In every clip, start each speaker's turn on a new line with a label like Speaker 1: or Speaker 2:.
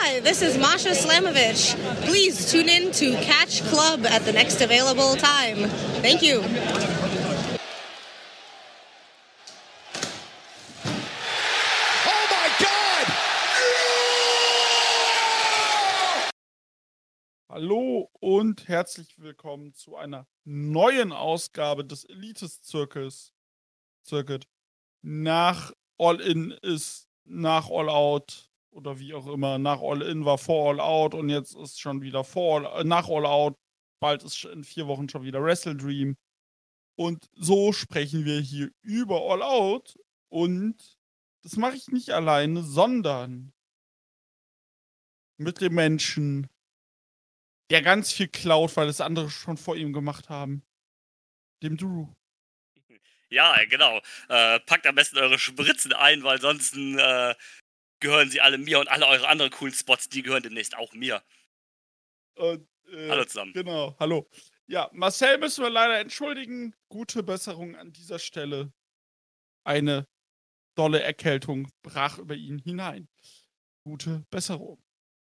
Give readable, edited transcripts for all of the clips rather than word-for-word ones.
Speaker 1: Hi, this is Masha Slamovich. Please tune in to Catch Club at the next available time. Thank you.
Speaker 2: Oh my God!
Speaker 3: Hallo und herzlich willkommen zu einer neuen Ausgabe des Elites-Circuit. Nach All-In ist nach All-Out oder wie auch immer. Nach All-In war vor All-Out und jetzt ist schon wieder nach All-Out. Bald ist in 4 Wochen schon wieder Wrestle Dream. Und so sprechen wir hier über All-Out. Und das mache ich nicht alleine, sondern mit dem Menschen, der ganz viel klaut, weil es andere schon vor ihm gemacht haben. Dem Drew.
Speaker 4: Ja, genau. Packt am besten eure Spritzen ein, weil sonst gehören sie alle mir und alle eure anderen coolen Spots, die gehören demnächst auch mir.
Speaker 3: Und,
Speaker 4: Hallo zusammen.
Speaker 3: Genau, hallo. Ja, Marcel müssen wir leider entschuldigen. Gute Besserung an dieser Stelle. Eine dolle Erkältung brach über ihn hinein. Gute Besserung.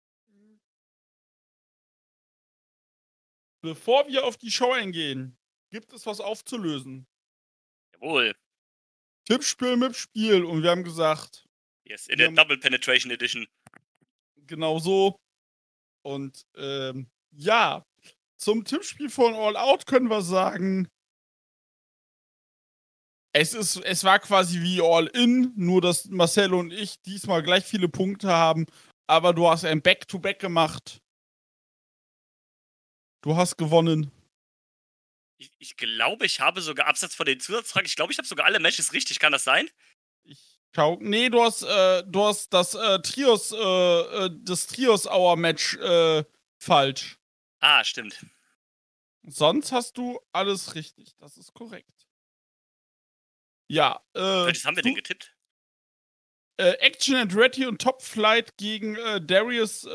Speaker 3: Bevor wir auf die Show eingehen, gibt es was aufzulösen.
Speaker 4: Jawohl.
Speaker 3: Tippspiel mit Spiel. Und wir haben gesagt,
Speaker 4: Yes, in der Double Penetration Edition.
Speaker 3: genau so. Und ja, zum Tippspiel von All Out können wir sagen, es war quasi wie All In, nur dass Marcel und ich diesmal gleich viele Punkte haben, aber du hast ein Back-to-Back gemacht. Du hast gewonnen.
Speaker 4: Ich glaube, ich habe sogar, abseits von den Zusatzfragen, ich glaube, ich habe sogar alle Matches richtig. Kann das sein?
Speaker 3: Nee, du hast das Trios-Hour-Match falsch.
Speaker 4: Ah, stimmt.
Speaker 3: Sonst hast du alles richtig. Das ist korrekt. Ja,
Speaker 4: Welches haben wir denn getippt?
Speaker 3: Action and Ready und Top Flight gegen Darius,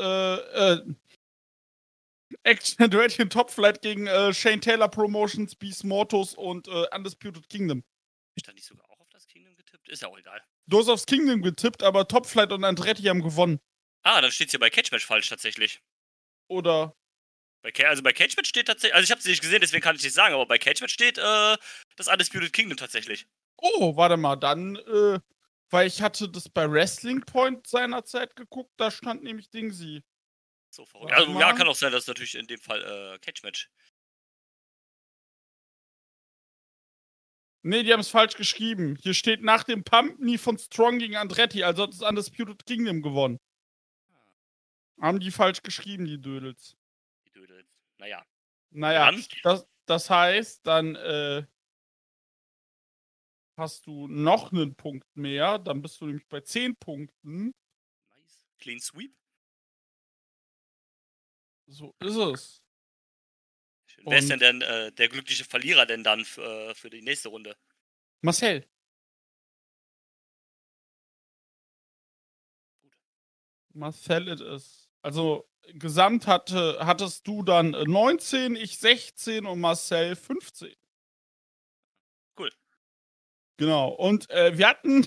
Speaker 3: Action and Ready und Top Flight gegen Shane Taylor Promotions, Beast Mortos und Undisputed Kingdom.
Speaker 4: Ich da nicht sogar auch auf das Kingdom getippt? Ist ja auch egal.
Speaker 3: Du hast aufs Kingdom getippt, aber Top Flight und Andretti haben gewonnen.
Speaker 4: Ah, dann steht's hier bei Cage Match falsch tatsächlich.
Speaker 3: Oder?
Speaker 4: Bei Cage Match steht tatsächlich, also ich habe sie nicht gesehen, deswegen kann ich nicht sagen, aber bei Cage Match steht das Undisputed Kingdom tatsächlich.
Speaker 3: Oh, warte mal, dann, weil ich hatte das bei Wrestling Point seinerzeit geguckt, da stand nämlich Dingsy.
Speaker 4: So verrückt. Also ja, kann auch sein, dass natürlich in dem Fall Cage Match.
Speaker 3: Nee, die haben es falsch geschrieben. Hier steht nach dem Pump Me von Strong gegen Andretti, also hat das Undisputed Kingdom gewonnen. Haben die falsch geschrieben, die Dödels.
Speaker 4: Die Dödels. Naja.
Speaker 3: Naja, das heißt, dann hast du noch einen Punkt mehr. Dann bist du nämlich bei 10 Punkten.
Speaker 4: Nice. Clean Sweep.
Speaker 3: So ist es.
Speaker 4: Schön. Wer ist denn der glückliche Verlierer denn dann für die nächste Runde?
Speaker 3: Marcel.
Speaker 4: Gut.
Speaker 3: Marcel it is. Also gesamt hattest du dann 19, ich 16 und Marcel 15.
Speaker 4: Cool.
Speaker 3: Genau. Und wir hatten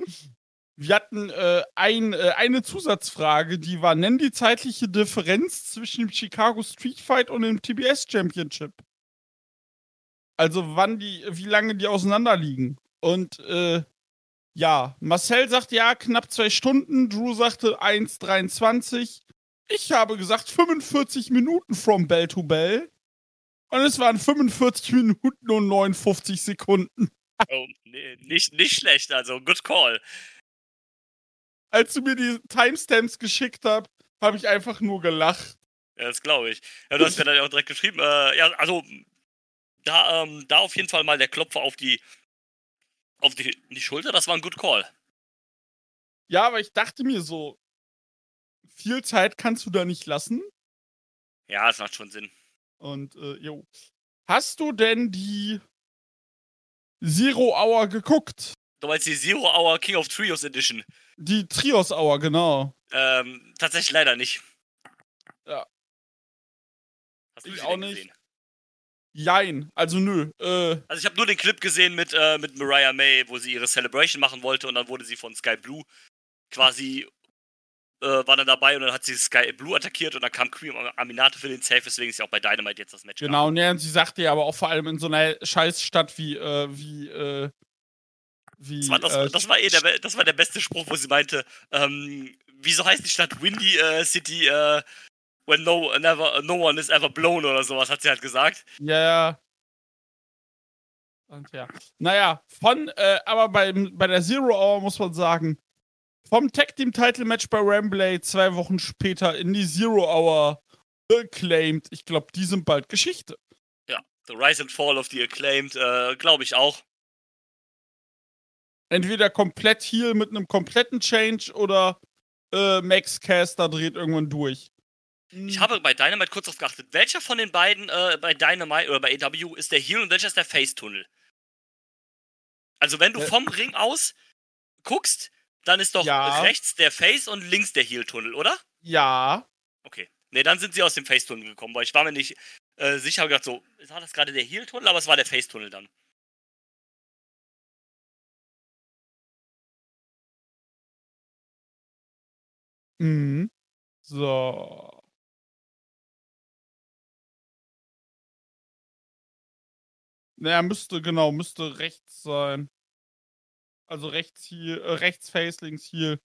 Speaker 3: eine Zusatzfrage, die war: Nenn die zeitliche Differenz zwischen dem Chicago Street Fight und dem TBS Championship. Also wie lange die auseinander liegen. Und ja, Marcel sagt ja knapp 2 Stunden, Drew sagte 1,23. Ich habe gesagt 45 Minuten from Bell to Bell. Und es waren 45 Minuten und 59 Sekunden.
Speaker 4: Oh, nee, nicht schlecht, also good call.
Speaker 3: Als du mir die Timestamps geschickt hast, habe ich einfach nur gelacht.
Speaker 4: Ja, das glaube ich. Ja, du hast mir dann ja auch direkt geschrieben, ja, also da auf jeden Fall mal der Klopfer auf die Schulter, das war ein good call.
Speaker 3: Ja, aber ich dachte mir so, viel Zeit kannst du da nicht lassen.
Speaker 4: Ja, das macht schon Sinn.
Speaker 3: Und, jo. Hast du denn die Zero Hour geguckt?
Speaker 4: Du meinst die Zero Hour King of Trios Edition?
Speaker 3: Die Trios Hour, genau.
Speaker 4: Tatsächlich leider nicht.
Speaker 3: Ja.
Speaker 4: Hast du
Speaker 3: Ich
Speaker 4: sie
Speaker 3: auch
Speaker 4: denn
Speaker 3: nicht.
Speaker 4: gesehen?
Speaker 3: Jein, also nö.
Speaker 4: Also ich habe nur den Clip gesehen mit Mariah May, wo sie ihre Celebration machen wollte und dann wurde sie von Sky Blue quasi war dann dabei und dann hat sie Sky Blue attackiert und dann kam Cream Aminate für den Save, deswegen ist ja auch bei Dynamite jetzt das Match.
Speaker 3: Genau, ne, und sie sagte ja aber auch vor allem in so einer Scheißstadt wie
Speaker 4: das war der beste Spruch, wo sie meinte, wieso heißt die Stadt Windy City, when no one is ever blown oder sowas, hat sie halt gesagt.
Speaker 3: Ja. Und ja. Naja, aber bei der Zero Hour muss man sagen, vom Tag Team Title Match bei Wembley 2 Wochen später in die Zero Hour Acclaimed. Ich glaube, die sind bald Geschichte.
Speaker 4: Ja, The Rise and Fall of the Acclaimed, glaube ich auch.
Speaker 3: Entweder komplett Heel mit einem kompletten Change oder Max Caster dreht irgendwann durch.
Speaker 4: Ich habe bei Dynamite kurz drauf geachtet. Welcher von den beiden bei Dynamite oder bei AEW ist der Heel und welcher ist der Face-Tunnel? Also wenn du vom Ring aus guckst, dann ist doch rechts der Face und links der Heel-Tunnel, oder?
Speaker 3: Ja.
Speaker 4: Okay. Ne, dann sind sie aus dem Face-Tunnel gekommen, weil ich war mir nicht sicher, habe gedacht so, war das gerade der Heel-Tunnel, aber es war der Face-Tunnel dann.
Speaker 3: Mhm. So. Naja, müsste rechts sein. Also rechts Heel, rechts Face, links Heel.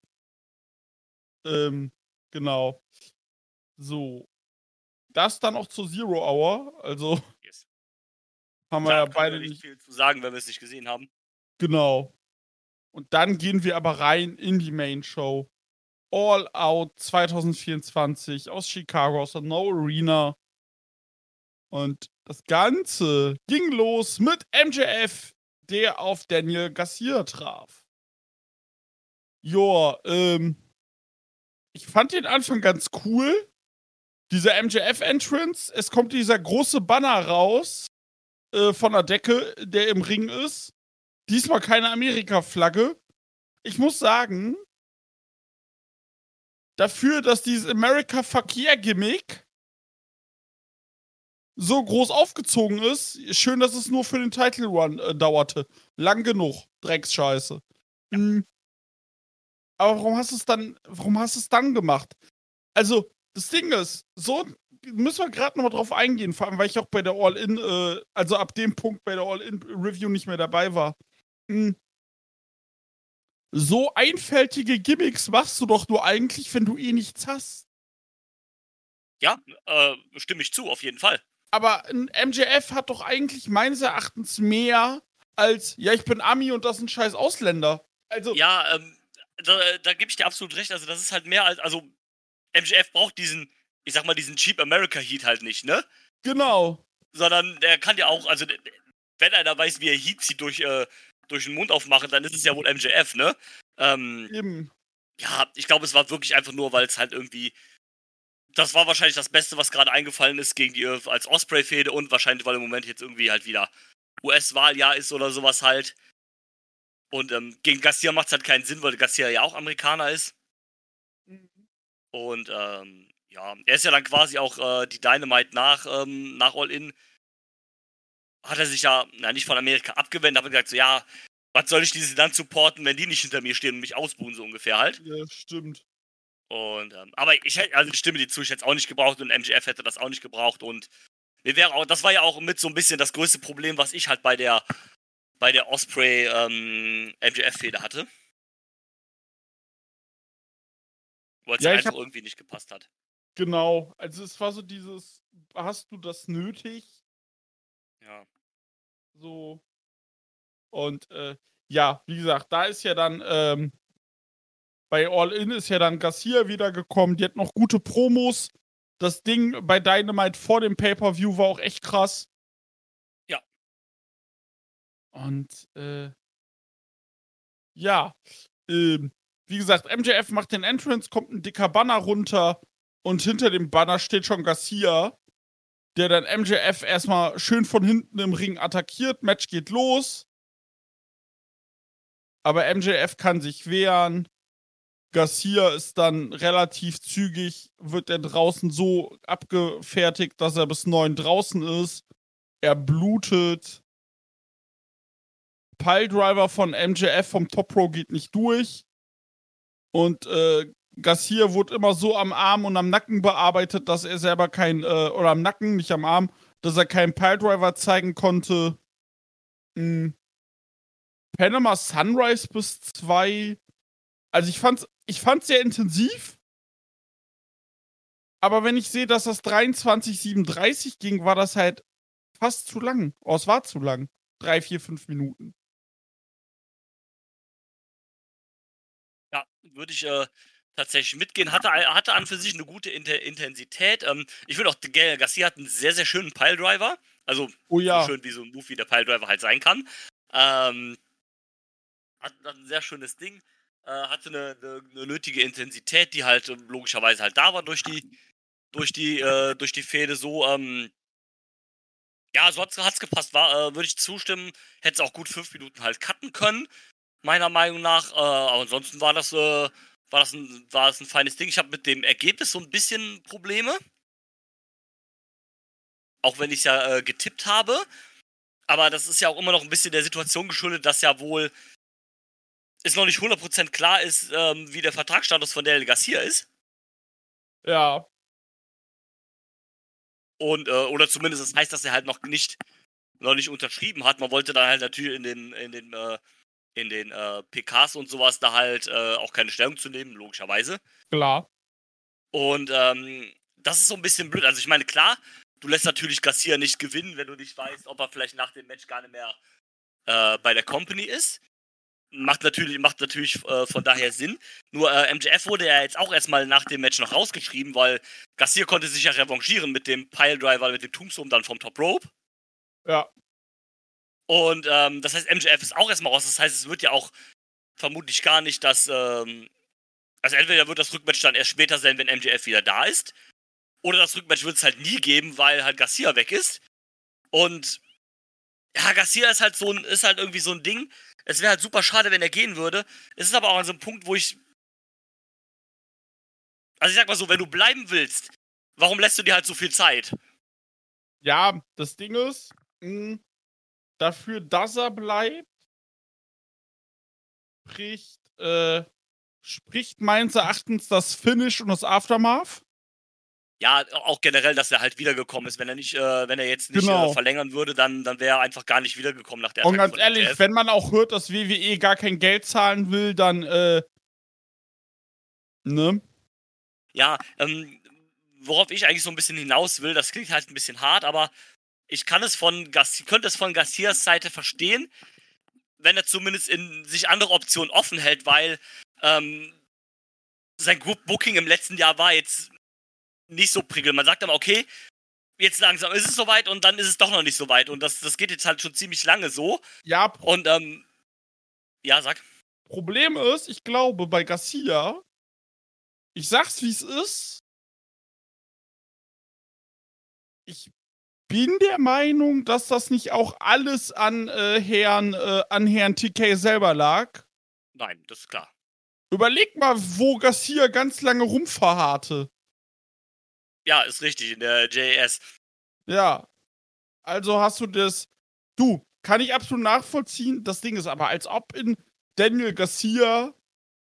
Speaker 3: Genau. So. Das dann auch zur Zero Hour. Also
Speaker 4: Yes.
Speaker 3: haben wir ja beide
Speaker 4: nicht viel zu sagen, wenn wir es nicht gesehen haben.
Speaker 3: Genau. Und dann gehen wir aber rein in die Main Show. All Out 2024 aus Chicago, aus der No Arena. Und das Ganze ging los mit MJF, der auf Daniel Garcia traf. Joa, ich fand den Anfang ganz cool. Dieser MJF-Entrance, es kommt dieser große Banner raus von der Decke, der im Ring ist. Diesmal keine Amerika-Flagge. Ich muss sagen, dafür, dass dieses America Fuck Yeah Gimmick so groß aufgezogen ist, schön, dass es nur für den Title Run dauerte. Lang genug. Drecksscheiße. Aber warum hast du es dann gemacht? Also, das Ding ist, so müssen wir gerade nochmal drauf eingehen, vor allem, weil ich auch bei der All-In, also ab dem Punkt bei der All-In-Review nicht mehr dabei war. So einfältige Gimmicks machst du doch nur eigentlich, wenn du eh nichts hast.
Speaker 4: Ja, stimme ich zu, auf jeden Fall.
Speaker 3: Aber ein MJF hat doch eigentlich meines Erachtens mehr als, ja, ich bin Ami und das ist ein scheiß Ausländer. Also.
Speaker 4: Ja, da gebe ich dir absolut recht. Also, das ist halt mehr als, also, MJF braucht diesen, ich sag mal, diesen Cheap America Heat halt nicht, ne?
Speaker 3: Genau.
Speaker 4: Sondern der kann ja auch, also, wenn einer weiß, wie er Heat zieht durch den Mund aufmachen, dann ist es ja wohl MJF, ne?
Speaker 3: Eben.
Speaker 4: Ja, ich glaube, es war wirklich einfach nur, weil es halt irgendwie, das war wahrscheinlich das Beste, was gerade eingefallen ist gegen die als Osprey-Fehde und wahrscheinlich, weil im Moment jetzt irgendwie halt wieder US-Wahljahr ist oder sowas halt. Und gegen Garcia macht es halt keinen Sinn, weil Garcia ja auch Amerikaner ist. Und ja, er ist ja dann quasi auch die Dynamite nach All-In. Hat er sich ja nicht von Amerika abgewendet, aber gesagt so, ja, was soll ich diese dann supporten, wenn die nicht hinter mir stehen und mich ausbuhen, so ungefähr halt.
Speaker 3: Ja, stimmt.
Speaker 4: Und, aber ich stimme dir zu, ich hätte es auch nicht gebraucht und MJF hätte das auch nicht gebraucht und das war ja auch mit so ein bisschen das größte Problem, was ich halt bei der Osprey MJF-Fehde hatte. Weil es einfach irgendwie nicht gepasst hat.
Speaker 3: Genau, also es war so dieses, hast du das nötig?
Speaker 4: Ja.
Speaker 3: So. Und ja, wie gesagt, da ist ja dann, bei All-In ist ja dann Garcia wiedergekommen, die hat noch gute Promos. Das Ding bei Dynamite vor dem Pay-Per-View war auch echt krass.
Speaker 4: Ja.
Speaker 3: Und ja, wie gesagt, MJF macht den Entrance, kommt ein dicker Banner runter und hinter dem Banner steht schon Garcia, der dann MJF erstmal schön von hinten im Ring attackiert. Match geht los. Aber MJF kann sich wehren. Garcia ist dann relativ zügig, wird er draußen so abgefertigt, dass er bis 9 draußen ist. Er blutet. Piledriver von MJF vom Top Row geht nicht durch. Und Garcia wurde immer so am Arm und am Nacken bearbeitet, dass er selber oder am Nacken, nicht am Arm, dass er keinen Piledriver zeigen konnte. Panama Sunrise bis 2. Also ich fand's sehr intensiv. Aber wenn ich sehe, dass das 23:37 ging, war das halt fast zu lang. Oh, es war zu lang. 3, 4, 5 Minuten.
Speaker 4: Ja, würde ich tatsächlich mitgehen. Hatte an für sich eine gute Intensität. Ich finde auch, Garcia hat einen sehr, sehr schönen Piledriver. Also
Speaker 3: Oh ja.
Speaker 4: so schön wie so ein Move wie der Piledriver halt sein kann. Hat ein sehr schönes Ding. Hatte eine nötige Intensität, die halt logischerweise halt da war durch die Fehde so. Ja, so hat's gepasst. Würde ich zustimmen. Hätte es auch gut 5 Minuten halt cutten können, meiner Meinung nach. Aber ansonsten war das ein feines Ding. Ich habe mit dem Ergebnis so ein bisschen Probleme. Auch wenn ich es ja getippt habe. Aber das ist ja auch immer noch ein bisschen der Situation geschuldet, dass ja wohl es noch nicht 100% klar ist, wie der Vertragsstatus von Daniel Garcia ist.
Speaker 3: Ja.
Speaker 4: Und, oder zumindest das heißt, dass er halt noch nicht unterschrieben hat. Man wollte dann halt natürlich in den PKs und sowas da halt auch keine Stellung zu nehmen, logischerweise.
Speaker 3: Klar.
Speaker 4: Und das ist so ein bisschen blöd. Also ich meine, klar, du lässt natürlich Garcia nicht gewinnen, wenn du nicht weißt, ob er vielleicht nach dem Match gar nicht mehr bei der Company ist. Macht natürlich von daher Sinn. Nur MJF wurde ja jetzt auch erstmal nach dem Match noch rausgeschrieben, weil Garcia konnte sich ja revanchieren mit dem Piledriver, mit dem Tombstone dann vom Top Rope.
Speaker 3: Ja.
Speaker 4: Und das heißt, MJF ist auch erstmal raus. Das heißt, es wird ja auch vermutlich gar nicht also entweder wird das Rückmatch dann erst später sein, wenn MJF wieder da ist, oder das Rückmatch wird es halt nie geben, weil halt Garcia weg ist. Und ja, Garcia ist halt irgendwie so ein Ding. Es wäre halt super schade, wenn er gehen würde. Es ist aber auch an so einem Punkt, wo ich sag mal so, wenn du bleiben willst, warum lässt du dir halt so viel Zeit?
Speaker 3: Ja, das Ding ist, dafür, dass er bleibt, spricht meines Erachtens das Finish und das Aftermath.
Speaker 4: Ja, auch generell, dass er halt wiedergekommen ist. Wenn er jetzt nicht
Speaker 3: Genau.
Speaker 4: verlängern würde, dann wäre er einfach gar nicht wiedergekommen nach der
Speaker 3: Und
Speaker 4: Attacke
Speaker 3: ganz
Speaker 4: von
Speaker 3: ehrlich,
Speaker 4: MJF.
Speaker 3: wenn man auch hört, dass WWE gar kein Geld zahlen will, dann, ne?
Speaker 4: Ja, worauf ich eigentlich so ein bisschen hinaus will, das klingt halt ein bisschen hart, aber ich könnte es von Garcias Seite verstehen, wenn er zumindest in sich andere Optionen offen hält, weil sein Group Booking im letzten Jahr war jetzt nicht so prickelnd. Man sagt immer, okay, jetzt langsam ist es soweit und dann ist es doch noch nicht so weit. Und das geht jetzt halt schon ziemlich lange so.
Speaker 3: Ja,
Speaker 4: Und, ja, sag.
Speaker 3: Problem ist, ich glaube, bei Garcia, ich sag's wie es ist, ich bin der Meinung, dass das nicht auch alles an Herrn TK selber lag.
Speaker 4: Nein, das ist klar.
Speaker 3: Überleg mal, wo Garcia ganz lange rumverharrte.
Speaker 4: Ja, ist richtig, in der JAS.
Speaker 3: Ja. Also hast du das. Du, kann ich absolut nachvollziehen. Das Ding ist aber, als ob in Daniel Garcia,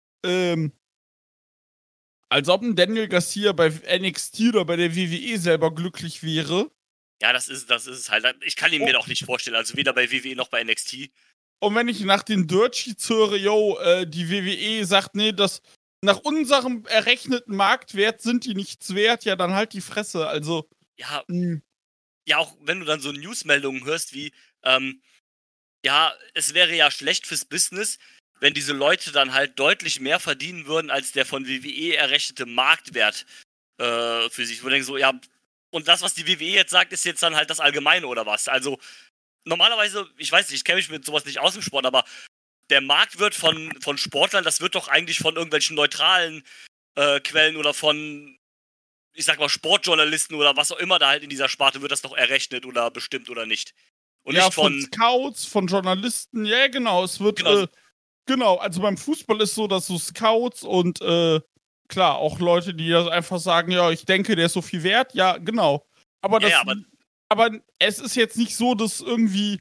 Speaker 3: als ob ein Daniel Garcia bei NXT oder bei der WWE selber glücklich wäre.
Speaker 4: Ja, das ist es halt. Ich kann ihn mir doch nicht vorstellen. Also weder bei WWE noch bei NXT.
Speaker 3: Und wenn ich nach den Dirt Sheets höre, die WWE sagt, nee, das nach unserem errechneten Marktwert sind die nichts wert, ja, dann halt die Fresse. Also.
Speaker 4: Ja, ja, auch wenn du dann so Newsmeldungen hörst wie, ja, es wäre ja schlecht fürs Business, wenn diese Leute dann halt deutlich mehr verdienen würden, als der von WWE errechnete Marktwert für sich. Wo du denkst so, ja, und das, was die WWE jetzt sagt, ist jetzt dann halt das Allgemeine oder was? Also, normalerweise, ich weiß nicht, ich kenne mich mit sowas nicht aus dem Sport, aber der Marktwert von Sportlern, das wird doch eigentlich von irgendwelchen neutralen Quellen oder von, ich sag mal, Sportjournalisten oder was auch immer da halt in dieser Sparte wird das doch errechnet oder bestimmt oder nicht. Und
Speaker 3: ja,
Speaker 4: nicht
Speaker 3: von Scouts, von Journalisten, ja, genau, es wird, genau, also beim Fußball ist so, dass so Scouts und, klar, auch Leute, die das einfach sagen, ja, ich denke, der ist so viel wert, ja, genau. Aber das, aber es ist jetzt nicht so, dass irgendwie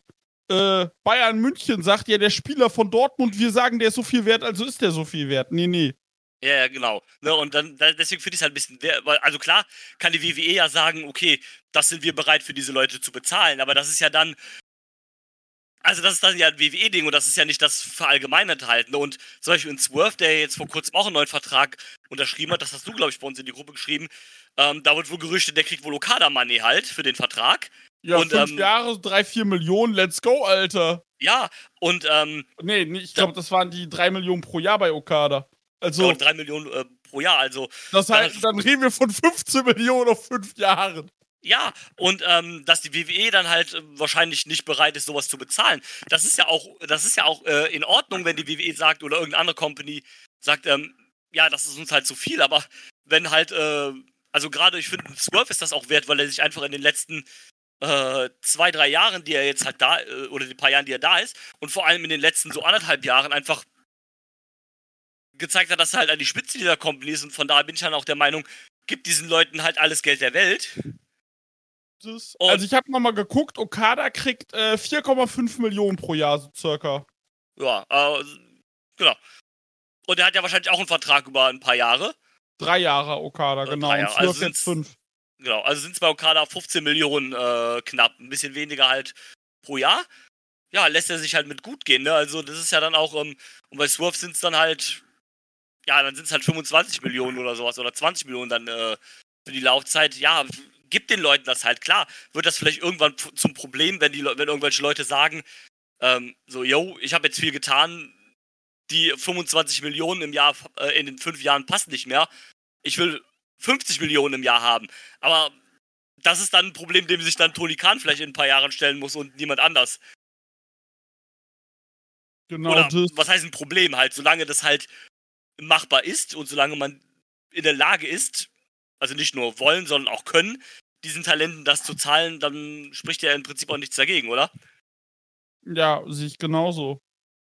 Speaker 3: Bayern München sagt, ja, der Spieler von Dortmund, wir sagen, der ist so viel wert, also ist der so viel wert. Nee.
Speaker 4: Ja, genau. Ne, und deswegen finde ich es halt ein bisschen, also klar kann die WWE ja sagen, okay, das sind wir bereit für diese Leute zu bezahlen, aber das ist ja dann, also das ist dann ja ein WWE-Ding und das ist ja nicht das verallgemeinerte halt. Ne? Und zum Beispiel ein Swerve, der jetzt vor kurzem auch einen neuen Vertrag unterschrieben hat, das hast du, glaube ich, bei uns in die Gruppe geschrieben, da wird wohl gerüchtet, der kriegt wohl Okada-Money halt für den Vertrag.
Speaker 3: Ja,
Speaker 4: und,
Speaker 3: 5 Jahre, 3-4 Millionen, let's go, Alter.
Speaker 4: Ja, und
Speaker 3: Nee, ich glaube, das waren die 3 Millionen pro Jahr bei Okada. Also,
Speaker 4: 3 Millionen pro Jahr, also.
Speaker 3: das heißt, dann reden wir von 15 Millionen auf 5 Jahren.
Speaker 4: Ja, und dass die WWE dann halt wahrscheinlich nicht bereit ist, sowas zu bezahlen. Das ist ja auch in Ordnung, wenn die WWE sagt oder irgendeine andere Company sagt, ja, das ist uns halt zu viel, aber wenn halt, also gerade ich finde, Swerve ist das auch wert, weil er sich einfach in den letzten 2-3 Jahren, die er jetzt halt da, oder die paar Jahren, die er da ist, und vor allem in den letzten so 1,5 Jahren einfach gezeigt hat, dass er halt an die Spitze dieser Company ist, und von daher bin ich dann auch der Meinung, gibt diesen Leuten halt alles Geld der Welt.
Speaker 3: Also ich habe nochmal geguckt, Okada kriegt 4,5 Millionen pro Jahr, so circa.
Speaker 4: Ja, genau. Und er hat ja wahrscheinlich auch einen Vertrag über ein paar Jahre.
Speaker 3: 3 Jahre Okada, genau.
Speaker 4: 3 Jahre.
Speaker 3: Und Swerve jetzt 5.
Speaker 4: Genau, also sind es bei Okada 15 Millionen knapp. Ein bisschen weniger halt pro Jahr. Ja, lässt er sich halt mit gut gehen, ne? Also das ist ja dann auch, und bei Swerve sind es dann halt, ja, dann sind es halt 25 Millionen oder sowas oder 20 Millionen dann für die Laufzeit. Ja, gibt den Leuten das halt, klar. Wird das vielleicht irgendwann zum Problem, wenn irgendwelche Leute sagen, so, yo, ich habe jetzt viel getan, die 25 Millionen im Jahr, in den 5 Jahren passen nicht mehr. Ich will 50 Millionen im Jahr haben. Aber das ist dann ein Problem, dem sich dann Tony Khan vielleicht in ein paar Jahren stellen muss und niemand anders.
Speaker 3: Genau.
Speaker 4: Oder was heißt ein Problem halt? Solange das halt machbar ist und solange man in der Lage ist, also nicht nur wollen, sondern auch können, diesen Talenten das zu zahlen, dann spricht ja im Prinzip auch nichts dagegen, oder?
Speaker 3: Ja, sehe ich genauso.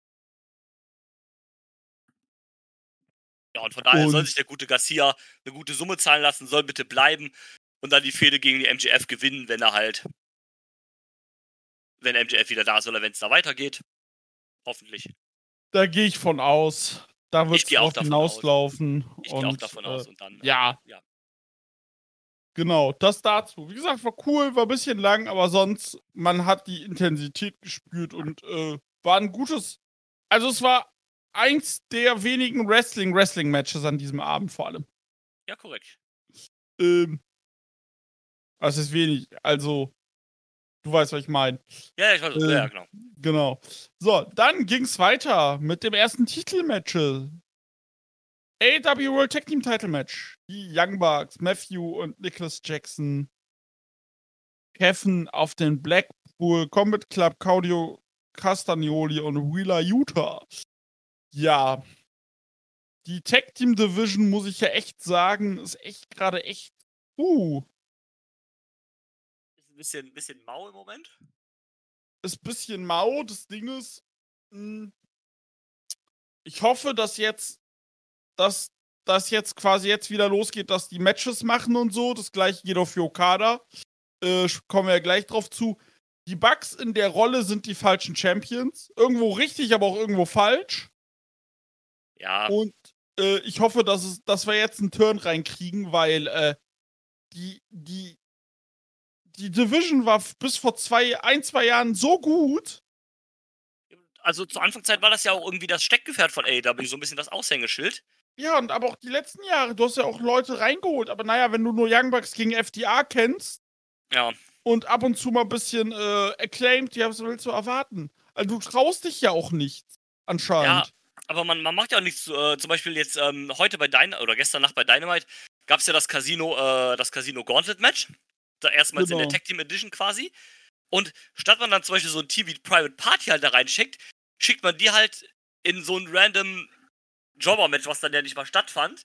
Speaker 4: Ja, und von daher soll sich der gute Garcia eine gute Summe zahlen lassen, soll bitte bleiben und dann die Fehde gegen die MJF gewinnen, wenn MJF wieder da ist oder wenn es da weitergeht. Hoffentlich.
Speaker 3: Da gehe ich von aus. Da wird es drauf hinauslaufen.
Speaker 4: Ich gehe auch davon aus und dann.
Speaker 3: Ja. Genau, das dazu. Wie gesagt, war cool, war ein bisschen lang, aber sonst, man hat die Intensität gespürt und war ein gutes. Also, es war eins der wenigen Wrestling-Matches an diesem Abend vor allem.
Speaker 4: Ja, korrekt.
Speaker 3: Also, es ist wenig. Also, du weißt, was ich meine.
Speaker 4: Ja, ich weiß, ja, genau.
Speaker 3: Genau. So, dann ging's weiter mit dem ersten Titelmatch. AEW World Tag Team Title Match. Die Young Bucks, Matthew und Nicholas Jackson treffen auf den Blackpool Combat Club, Claudio Castagnoli und Wheeler Utah. Ja. Die Tag Team Division, muss ich ja echt sagen, ist echt gerade echt.
Speaker 4: Ist ein bisschen mau im Moment.
Speaker 3: Ist ein bisschen mau. Das Ding ist, ich hoffe, dass jetzt quasi jetzt wieder losgeht, dass die Matches machen und so. Das gleiche geht auch für Okada. Kommen wir ja gleich drauf zu. Die Bucks in der Rolle sind die falschen Champions. Irgendwo richtig, aber auch irgendwo falsch.
Speaker 4: Ja.
Speaker 3: Und ich hoffe, dass wir jetzt einen Turn reinkriegen, weil die Division war bis vor 2 Jahren so gut.
Speaker 4: Also zur Anfangszeit war das ja auch irgendwie das Steckgefährt von AEW, so ein bisschen das Aushängeschild.
Speaker 3: Ja, und aber auch die letzten Jahre, du hast ja auch Leute reingeholt, aber naja, wenn du nur Young Bucks gegen FDA kennst,
Speaker 4: ja,
Speaker 3: und ab und zu mal ein bisschen acclaimed, ja, was willst du erwarten? Also du traust dich ja auch nicht, anscheinend.
Speaker 4: Ja, aber man macht ja auch nichts, zum Beispiel jetzt heute bei oder gestern Nacht bei Dynamite gab es ja das Casino Gauntlet Match, erstmals in der Tag Team Edition quasi, und statt man dann zum Beispiel so ein Team wie Private Party halt da reinschickt, schickt man die halt in so ein random Jobber-Match, was dann ja nicht mal stattfand.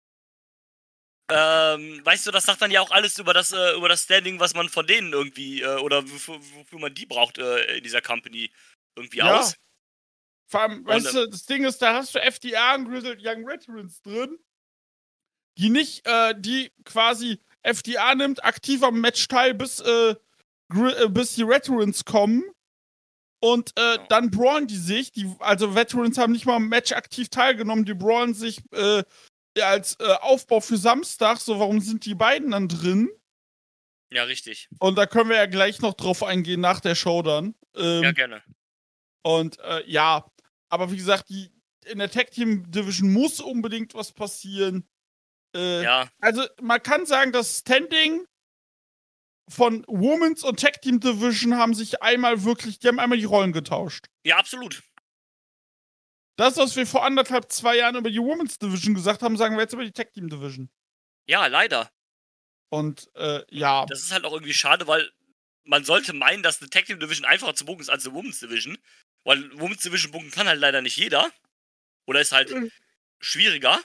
Speaker 4: Weißt du, das sagt dann ja auch alles über das Standing, was man von denen irgendwie, oder wofür man die braucht in dieser Company irgendwie aus.
Speaker 3: Vor allem, weißt du, das Ding ist, da hast du FDA und Grizzled Young Veterans drin, die nicht, die quasi FDA nimmt, aktiv am Match teil, bis die Veterans kommen Und dann brawlen die sich, also Veterans haben nicht mal im Match aktiv teilgenommen, die brawlen sich als Aufbau für Samstag, so warum sind die beiden dann drin?
Speaker 4: Ja, richtig.
Speaker 3: Und da können wir ja gleich noch drauf eingehen nach der Show dann.
Speaker 4: Ja, gerne.
Speaker 3: Und ja, aber wie gesagt, in der Tag Team Division muss unbedingt was passieren.
Speaker 4: Ja.
Speaker 3: Also man kann sagen, das Standing von Women's und Tag Team Division haben einmal die Rollen getauscht.
Speaker 4: Ja, absolut.
Speaker 3: Das, was wir vor 2 Jahren über die Women's Division gesagt haben, sagen wir jetzt über die Tag Team Division.
Speaker 4: Ja, leider.
Speaker 3: Und ja.
Speaker 4: Das ist halt auch irgendwie schade, weil man sollte meinen, dass eine Tag Team Division einfacher zu buchen ist als eine Women's Division. Weil Women's Division buchen kann halt leider nicht jeder. Oder ist halt schwieriger.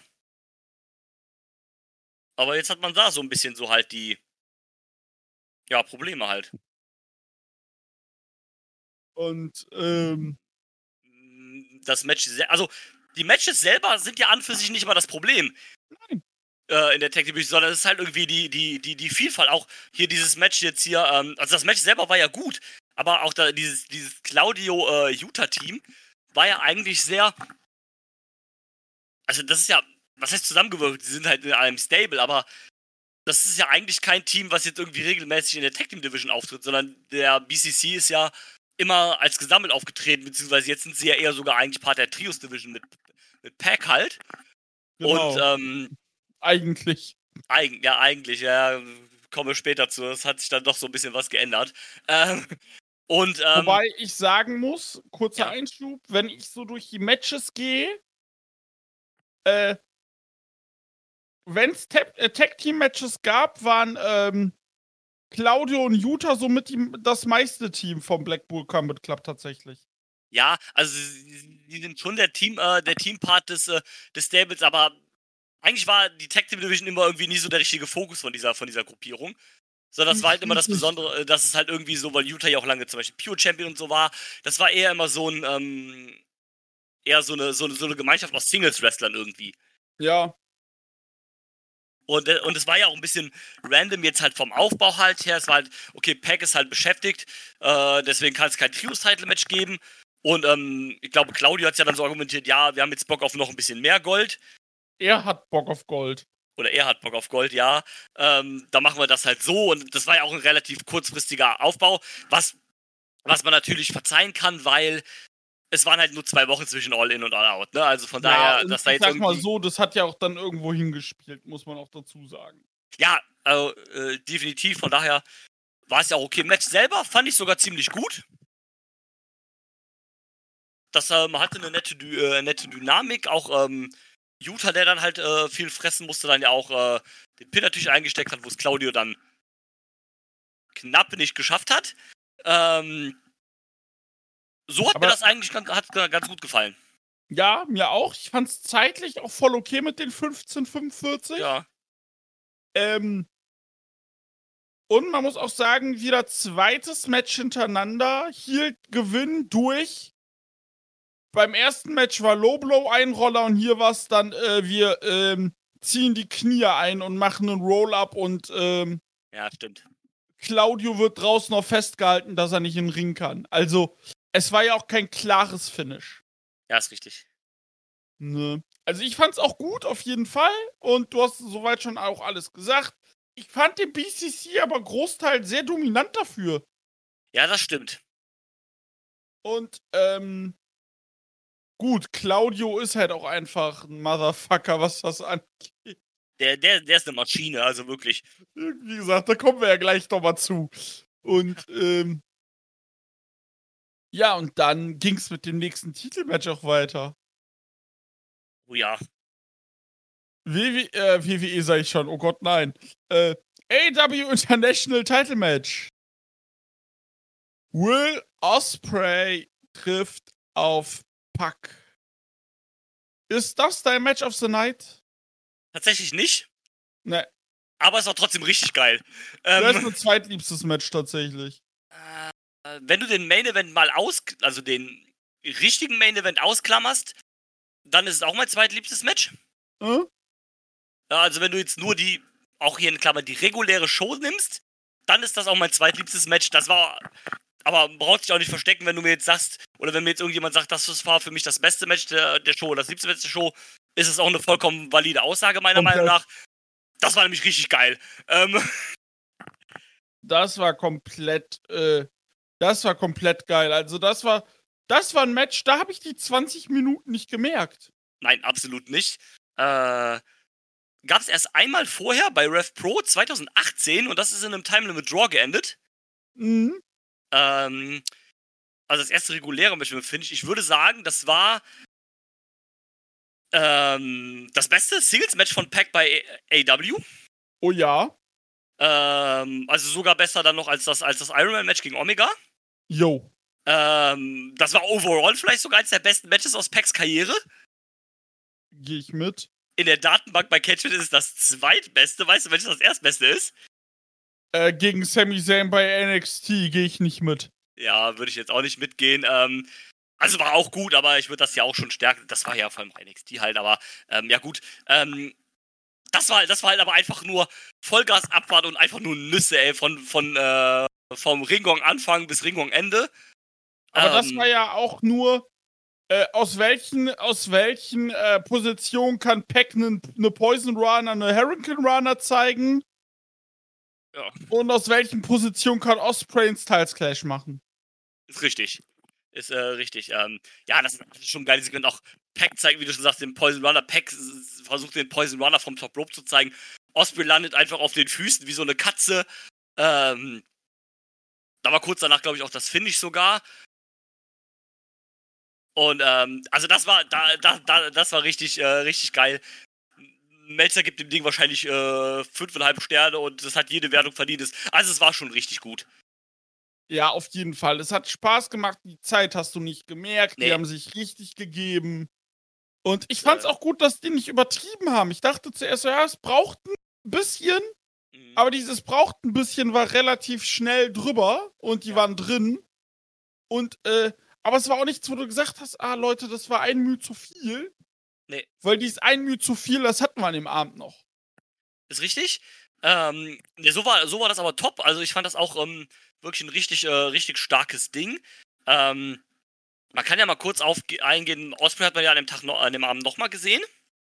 Speaker 4: Aber jetzt hat man da so ein bisschen so halt die Probleme halt.
Speaker 3: Und
Speaker 4: das Match, also die Matches selber sind ja an für sich nicht mal das Problem.
Speaker 3: Nein.
Speaker 4: In der Tag Team Division, sondern es ist halt irgendwie die Vielfalt. Auch hier dieses Match jetzt hier, also das Match selber war ja gut, aber auch da dieses Claudio-Utah-Team war ja eigentlich sehr, also das ist ja, was heißt zusammengewürfelt, die sind halt in einem Stable, aber das ist ja eigentlich kein Team, was jetzt irgendwie regelmäßig in der Tag Team Division auftritt, sondern der BCC ist ja immer als gesammelt aufgetreten, beziehungsweise jetzt sind sie ja eher sogar eigentlich Part der Trios Division mit Pac halt.
Speaker 3: genau.
Speaker 4: Und
Speaker 3: Eigentlich.
Speaker 4: Eigentlich, kommen wir später zu. Das hat sich dann doch so ein bisschen was geändert.
Speaker 3: Wobei ich sagen muss, kurzer
Speaker 4: Ja.
Speaker 3: Einschub, wenn ich so durch die Matches gehe, wenn es Tag-Team-Matches gab, waren Claudio und Utah somit das meiste Team vom Blackpool Combat Club tatsächlich.
Speaker 4: Ja, also sie sind schon der Teampart des Stables, aber eigentlich war die Tag Team Division immer irgendwie nie so der richtige Fokus von dieser Gruppierung. Sondern das war halt immer das Besondere, dass es halt irgendwie so, weil Utah ja auch lange zum Beispiel Pure Champion und so war, das war eher immer so ein, eher so eine Gemeinschaft aus Singles-Wrestlern irgendwie.
Speaker 3: Ja.
Speaker 4: Und es war ja auch ein bisschen random jetzt halt vom Aufbau halt her. Es war halt, okay, Pac ist halt beschäftigt, deswegen kann es kein Trios-Title-Match geben. Und ich glaube, Claudio hat es ja dann so argumentiert, ja, wir haben jetzt Bock auf noch ein bisschen mehr Gold.
Speaker 3: Er hat Bock auf Gold.
Speaker 4: Oder er hat Bock auf Gold, ja. Da machen wir das halt so. Und das war ja auch ein relativ kurzfristiger Aufbau, was man natürlich verzeihen kann, weil es waren halt nur 2 Wochen zwischen All-In und All-Out, ne? Also von daher,
Speaker 3: und
Speaker 4: dass da
Speaker 3: ich
Speaker 4: jetzt
Speaker 3: sag mal so, das hat ja auch dann irgendwo hingespielt, muss man auch dazu sagen.
Speaker 4: Ja, also definitiv. Von daher war es ja auch okay. Match selber fand ich sogar ziemlich gut. Das hatte eine nette Dynamik. Auch Utah, der dann halt viel fressen musste, dann ja auch den Pin natürlich eingesteckt hat, wo es Claudio dann knapp nicht geschafft hat. So hat mir das eigentlich ganz gut gefallen.
Speaker 3: Ja, mir auch. Ich fand's zeitlich auch voll okay mit den 15:45.
Speaker 4: Ja.
Speaker 3: Und man muss auch sagen, wieder zweites Match hintereinander hielt Gewinn durch. Beim ersten Match war Low Blow Einroller und hier war es dann, wir ziehen die Knie ein und machen einen Roll-Up und
Speaker 4: Ja, stimmt.
Speaker 3: Claudio wird draußen noch festgehalten, dass er nicht in den Ring kann. Also, es war ja auch kein klares Finish.
Speaker 4: Ja, ist richtig.
Speaker 3: Ne. Also, ich fand's auch gut, auf jeden Fall. Und du hast soweit schon auch alles gesagt. Ich fand den BCC aber großteils sehr dominant dafür.
Speaker 4: Ja, das stimmt.
Speaker 3: Und, gut, Claudio ist halt auch einfach ein Motherfucker, was das angeht.
Speaker 4: Der ist eine Maschine, also wirklich.
Speaker 3: Wie gesagt, da kommen wir ja gleich nochmal zu. Und, ja, und dann ging's mit dem nächsten Titelmatch auch weiter.
Speaker 4: Oh ja.
Speaker 3: WWE sag ich schon, oh Gott, nein. AEW International Title Match. Will Ospreay trifft auf Pac. Ist das dein Match of the Night?
Speaker 4: Tatsächlich nicht.
Speaker 3: Ne,
Speaker 4: Aber es war trotzdem richtig geil.
Speaker 3: das ist mein zweitliebstes Match tatsächlich.
Speaker 4: Wenn du den Main Event mal also den richtigen Main Event ausklammerst, dann ist es auch mein zweitliebstes Match. Also wenn du jetzt nur auch hier in Klammer die reguläre Show nimmst, dann ist das auch mein zweitliebstes Match. Das war Aber braucht sich auch nicht verstecken, wenn du mir jetzt sagst, oder wenn mir jetzt irgendjemand sagt, das war für mich das beste Match der Show oder das liebste Match der Show, ist es auch eine vollkommen valide Aussage, meiner Meinung nach. Das war nämlich richtig geil.
Speaker 3: Das war komplett geil. Also das war ein Match, da habe ich die 20 Minuten nicht gemerkt.
Speaker 4: Nein, absolut nicht. Gab es erst einmal vorher bei Rev Pro 2018 und das ist in einem Time Limit Draw geendet.
Speaker 3: Mhm.
Speaker 4: Also das erste reguläre Match, finde ich. Ich würde sagen, das war das beste Singles-Match von Pac bei AEW.
Speaker 3: Oh ja.
Speaker 4: Also sogar besser dann noch als das Ironman-Match gegen Omega.
Speaker 3: Jo.
Speaker 4: Das war overall vielleicht sogar eines der besten Matches aus Pacs Karriere.
Speaker 3: Gehe ich mit.
Speaker 4: In der Datenbank bei Catchfit ist es das zweitbeste. Weißt du, welches das erstbeste ist?
Speaker 3: Gegen Sami Zayn bei NXT gehe ich nicht mit.
Speaker 4: Ja, würde ich jetzt auch nicht mitgehen. Also war auch gut, aber ich würde das ja auch schon stärken. Das war ja vor allem bei NXT halt, aber ja gut. Das war halt aber einfach nur Vollgas Abfahrt und einfach nur Nüsse, ey, vom Ringgong Anfang bis Ringgong Ende.
Speaker 3: Aber das war ja auch nur, aus welchen Positionen kann Pac eine Poison Runner, eine Hurricane Runner zeigen?
Speaker 4: Ja.
Speaker 3: Und aus welchen Positionen kann Ospreay einen Styles Clash machen?
Speaker 4: Ist richtig. Ja, das ist schon geil. Sie können auch Pac zeigen, wie du schon sagst, den Poison Runner. Pac versucht den Poison Runner vom Top Rope zu zeigen. Ospreay landet einfach auf den Füßen wie so eine Katze. Da war kurz danach, glaube ich, auch das Finish sogar. Und also das war richtig geil. Meltzer gibt dem Ding wahrscheinlich 5,5 Sterne und das hat jede Wertung verdient. Also es war schon richtig gut.
Speaker 3: Ja, auf jeden Fall. Es hat Spaß gemacht, die Zeit hast du nicht gemerkt,
Speaker 4: Nee.
Speaker 3: Die haben sich richtig gegeben. Und ich fand's auch gut, dass die nicht übertrieben haben. Ich dachte zuerst, ja, es braucht ein bisschen, aber dieses braucht ein bisschen war relativ schnell drüber und die waren drin. Und, aber es war auch nichts, wo du gesagt hast, Leute, das war ein Mühe zu viel.
Speaker 4: Nee.
Speaker 3: Weil dieses ein Mühe zu viel, das hatten wir an dem Abend noch.
Speaker 4: Ist richtig. So war das aber top. Also ich fand das auch wirklich ein richtig starkes Ding. Man kann ja mal kurz eingehen. Ospreay hat man ja an dem Abend nochmal gesehen.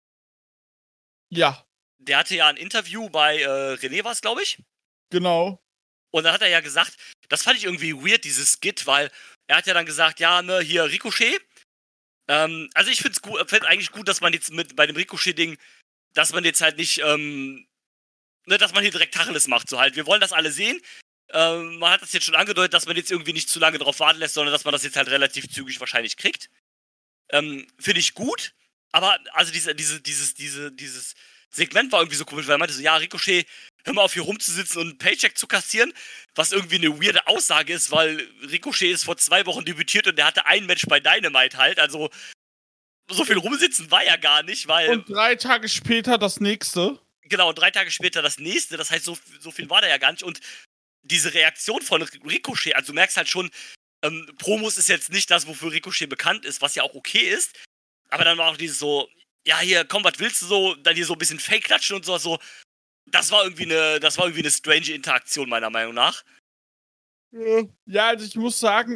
Speaker 3: Ja.
Speaker 4: Der hatte ja ein Interview bei René, war es, glaube ich.
Speaker 3: Genau.
Speaker 4: Und dann hat er ja gesagt, das fand ich irgendwie weird, dieses Skit, weil er hat ja dann gesagt, ja, ne, hier Ricochet. Also ich finde eigentlich gut, dass man jetzt bei dem Ricochet-Ding, dass man jetzt halt nicht, dass man hier direkt Tacheles macht, so halt. Wir wollen das alle sehen. Man hat das jetzt schon angedeutet, dass man jetzt irgendwie nicht zu lange drauf warten lässt, sondern dass man das jetzt halt relativ zügig wahrscheinlich kriegt. Finde ich gut. Aber also dieses Segment war irgendwie so komisch, weil er meinte so, ja, Ricochet, hör mal auf hier rumzusitzen und einen Paycheck zu kassieren, was irgendwie eine weirde Aussage ist, weil Ricochet ist vor 2 Wochen debütiert und der hatte ein Match bei Dynamite halt, also so viel rumsitzen war ja gar nicht, weil...
Speaker 3: Und 3 Tage später das nächste.
Speaker 4: Genau, und 3 Tage später das nächste, das heißt, so viel war da ja gar nicht und diese Reaktion von Ricochet, also du merkst halt schon, Promos ist jetzt nicht das, wofür Ricochet bekannt ist, was ja auch okay ist, aber dann war auch dieses so, ja, hier, komm, was willst du so? Dann hier so ein bisschen Fake-Klatschen und sowas so. Das war irgendwie eine strange Interaktion, meiner Meinung nach.
Speaker 3: Ja, also ich muss sagen,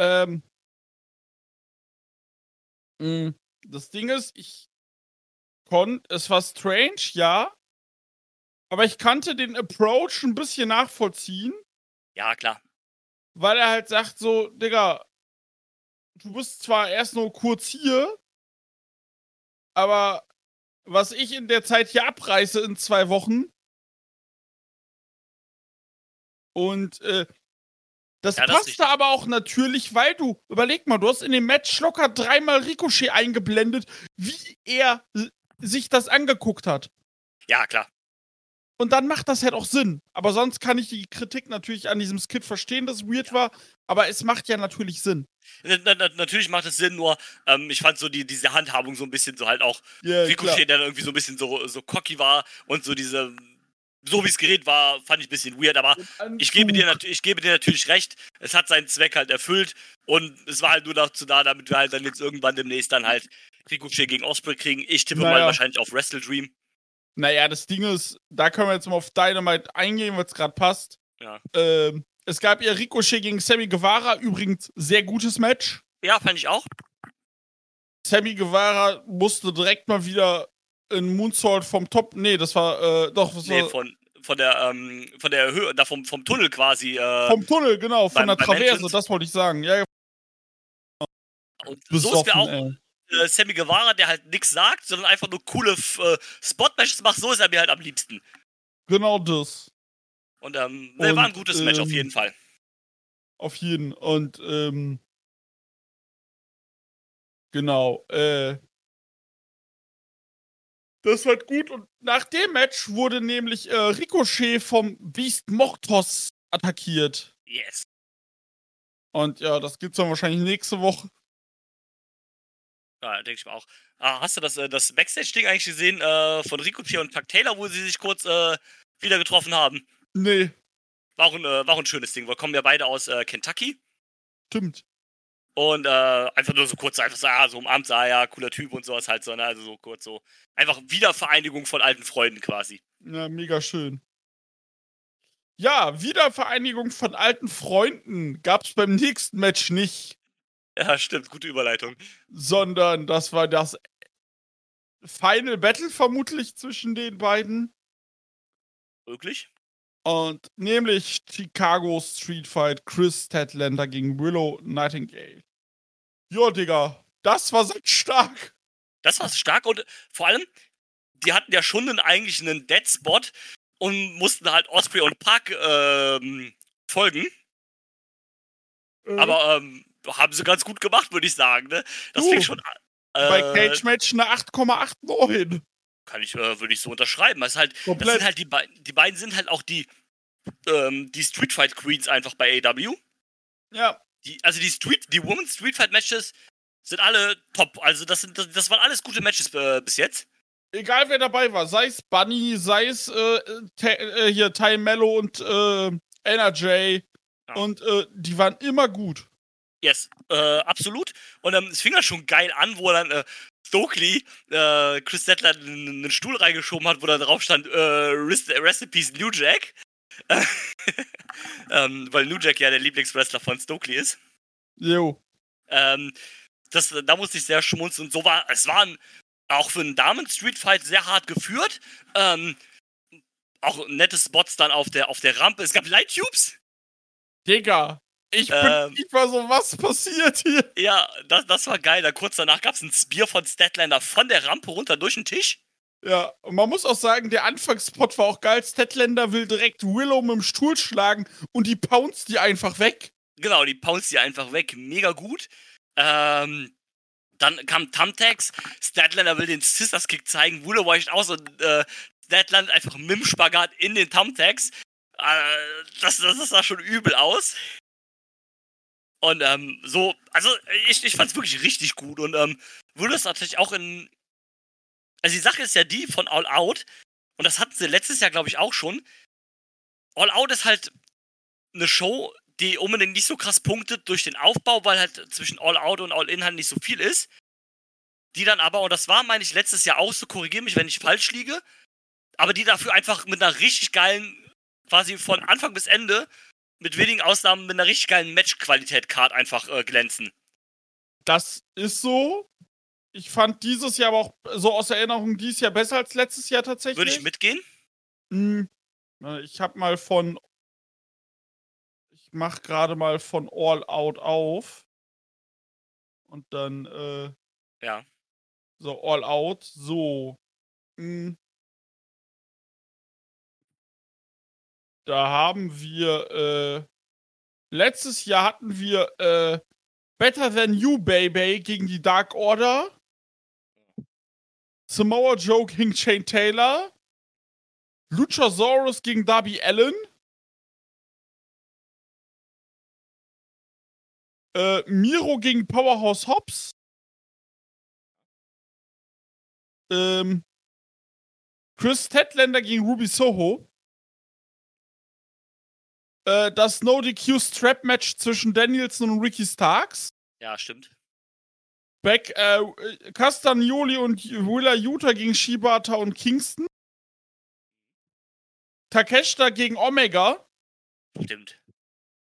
Speaker 3: das Ding ist, es war strange, ja, aber ich kannte den Approach ein bisschen nachvollziehen.
Speaker 4: Ja, klar.
Speaker 3: Weil er halt sagt so, Digga, du bist zwar erst nur kurz hier, aber was ich in der Zeit hier abreiße in 2 Wochen. Und das passte aber auch natürlich, weil überleg mal, du hast in dem Match locker 3-mal Ricochet eingeblendet, wie er sich das angeguckt hat.
Speaker 4: Ja, klar.
Speaker 3: Und dann macht das halt auch Sinn. Aber sonst kann ich die Kritik natürlich an diesem Skit verstehen, dass es weird war. Aber es macht ja natürlich Sinn.
Speaker 4: Natürlich macht es Sinn, nur ich fand so diese Handhabung so ein bisschen so halt auch Ricochet, der dann irgendwie so ein bisschen so cocky war und so so wie es gerät war, fand ich ein bisschen weird, aber ich gebe dir natürlich recht, es hat seinen Zweck halt erfüllt und es war halt nur dazu da, damit wir halt dann jetzt irgendwann demnächst dann halt Ricochet gegen Ospreay kriegen. Ich tippe mal wahrscheinlich auf Wrestle Dream. Naja,
Speaker 3: das Ding ist, da können wir jetzt mal auf Dynamite eingehen, weil es gerade passt.
Speaker 4: Ja.
Speaker 3: Es gab ja Ricochet gegen Sammy Guevara, übrigens sehr gutes Match.
Speaker 4: Ja, fand ich auch.
Speaker 3: Sammy Guevara musste direkt mal wieder einen Moonsault vom Top. Nee, das war
Speaker 4: von der Höhe, da vom Tunnel quasi.
Speaker 3: Vom Tunnel, genau, von der Traverse,
Speaker 4: Entrance.
Speaker 3: das wollte ich sagen. Ja,
Speaker 4: und so ist mir auch Sammy Guevara, der halt nichts sagt, sondern einfach nur coole Spot-Matches macht, so ist er mir halt am liebsten.
Speaker 3: Genau das.
Speaker 4: Und war ein gutes Match auf jeden Fall.
Speaker 3: Auf jeden. Und genau, das war gut. Und nach dem Match wurde nämlich Ricochet vom Beast Mortos attackiert.
Speaker 4: Yes.
Speaker 3: Und ja, das gibt's dann wahrscheinlich nächste Woche.
Speaker 4: Ja, denke ich mal auch. Hast du das Backstage-Ding eigentlich gesehen von Ricochet und Chuck Taylor, wo sie sich kurz wieder getroffen haben?
Speaker 3: Nee.
Speaker 4: War auch ein schönes Ding. Wir kommen ja beide aus Kentucky.
Speaker 3: Stimmt.
Speaker 4: Und einfach nur so kurz, so umarmt, ja, cooler Typ und sowas halt so, ne? Also so kurz so. Einfach Wiedervereinigung von alten Freunden quasi.
Speaker 3: Ja, mega schön. Ja, Wiedervereinigung von alten Freunden gab's beim nächsten Match nicht.
Speaker 4: Ja, stimmt, gute Überleitung.
Speaker 3: Sondern das war das Final Battle vermutlich zwischen den beiden.
Speaker 4: Wirklich?
Speaker 3: Und nämlich Chicago Street Fight, Chris Statlander gegen Willow Nightingale. Jo, Digga, das war so stark.
Speaker 4: Das war stark und vor allem, die hatten ja schon eigentlich einen Dead Spot und mussten halt Osprey und Park folgen. Aber haben sie ganz gut gemacht, würde ich sagen, ne? Das fing schon
Speaker 3: bei Cage Match eine 8,89.
Speaker 4: Würde ich so unterschreiben. Das sind halt die beiden sind halt auch die Street Fight Queens einfach bei AEW.
Speaker 3: Ja.
Speaker 4: Die Women's Street Fight Matches sind alle top. Also das waren alles gute Matches bis jetzt.
Speaker 3: Egal wer dabei war, sei es Bunny, sei es hier Ty Mello und NRJ. Ja. Und die waren immer gut.
Speaker 4: Yes, absolut. Und es fing ja schon geil an, wo dann Stokely Chris Statler einen Stuhl reingeschoben hat, wo da drauf stand Rest in Peace New Jack. Weil New Jack ja der Lieblingswrestler von Stokely ist.
Speaker 3: Jo.
Speaker 4: Da musste ich sehr schmunzeln. Es war auch für einen Damen-Street-Fight sehr hart geführt. Auch nette Spots dann auf der Rampe. Es gab Light-Tubes.
Speaker 3: Digga. Ich war so, was passiert hier?
Speaker 4: Ja, das war geil. Dann kurz danach gab es ein Spear von Statlander von der Rampe runter durch den Tisch.
Speaker 3: Ja, und man muss auch sagen, der Anfangsspot war auch geil. Statlander will direkt Willow mit dem Stuhl schlagen und die pounced die einfach weg.
Speaker 4: Genau, die pounced die einfach weg. Mega gut. Dann kam Thumbtacks. Statlander will den Scissors-Kick zeigen. Willow weicht aus und Statlander einfach mit dem Spagat in den Thumbtacks. Das sah schon übel aus. Und ich fand's wirklich richtig gut. Und würde es natürlich auch also die Sache ist ja die von All Out, und das hatten sie letztes Jahr, glaube ich, auch schon. All Out ist halt eine Show, die unbedingt nicht so krass punktet durch den Aufbau, weil halt zwischen All Out und All In halt nicht so viel ist. Die dann aber, und das war, meine ich, letztes Jahr auch so, korrigiere mich, wenn ich falsch liege, aber die dafür einfach mit einer richtig geilen, quasi von Anfang bis Ende, mit wenigen Ausnahmen, mit einer richtig geilen Match-Qualität-Card einfach glänzen. Das
Speaker 3: ist so. Ich fand dieses Jahr aber auch so aus Erinnerung dieses Jahr besser als letztes Jahr tatsächlich.
Speaker 4: Würde ich mitgehen?
Speaker 3: Ich mach gerade mal von All Out auf. Und dann,
Speaker 4: ja.
Speaker 3: So, All Out, so. Da haben wir, letztes Jahr hatten wir, Better Than You, Baby gegen die Dark Order. Samoa Joe gegen Shane Taylor. Luchasaurus gegen Darby Allin. Miro gegen Powerhouse Hobbs. Chris Statlander gegen Ruby Soho. Das No-DQ-Strap-Match zwischen Danielson und Ricky Starks.
Speaker 4: Ja, stimmt.
Speaker 3: Castagnoli und Willa Yuta gegen Shibata und Kingston. Takeshita gegen Omega.
Speaker 4: Stimmt.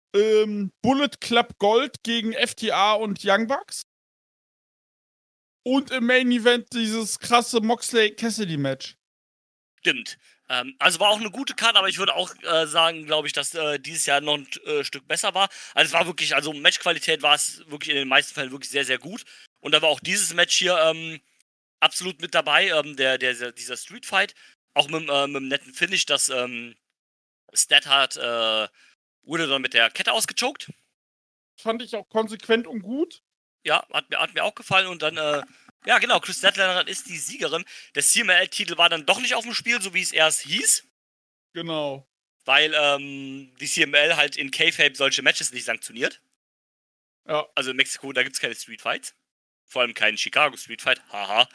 Speaker 3: Bullet Club Gold gegen FTA und Young Bucks. Und im Main Event dieses krasse Moxley-Cassidy-Match.
Speaker 4: Stimmt. Also war auch eine gute Karte, aber ich würde auch sagen, glaube ich, dass dieses Jahr noch ein Stück besser war. Also es war wirklich, also Matchqualität war es wirklich in den meisten Fällen wirklich sehr, sehr gut. Und da war auch dieses Match hier absolut mit dabei, dieser Street Fight. Auch mit einem netten Finish, dass Stathard wurde dann mit der Kette ausgechoked.
Speaker 3: Fand ich auch konsequent und gut.
Speaker 4: Ja, hat mir auch gefallen. Und dann, ja genau, Chris Statlander ist die Siegerin. Der CMLL-Titel war dann doch nicht auf dem Spiel, so wie es erst hieß.
Speaker 3: Genau.
Speaker 4: Weil die CML halt in Kayfabe solche Matches nicht sanktioniert.
Speaker 3: Ja.
Speaker 4: Also in Mexiko, da gibt es keine Street Fights. Vor allem keinen Chicago Street Fight. Haha.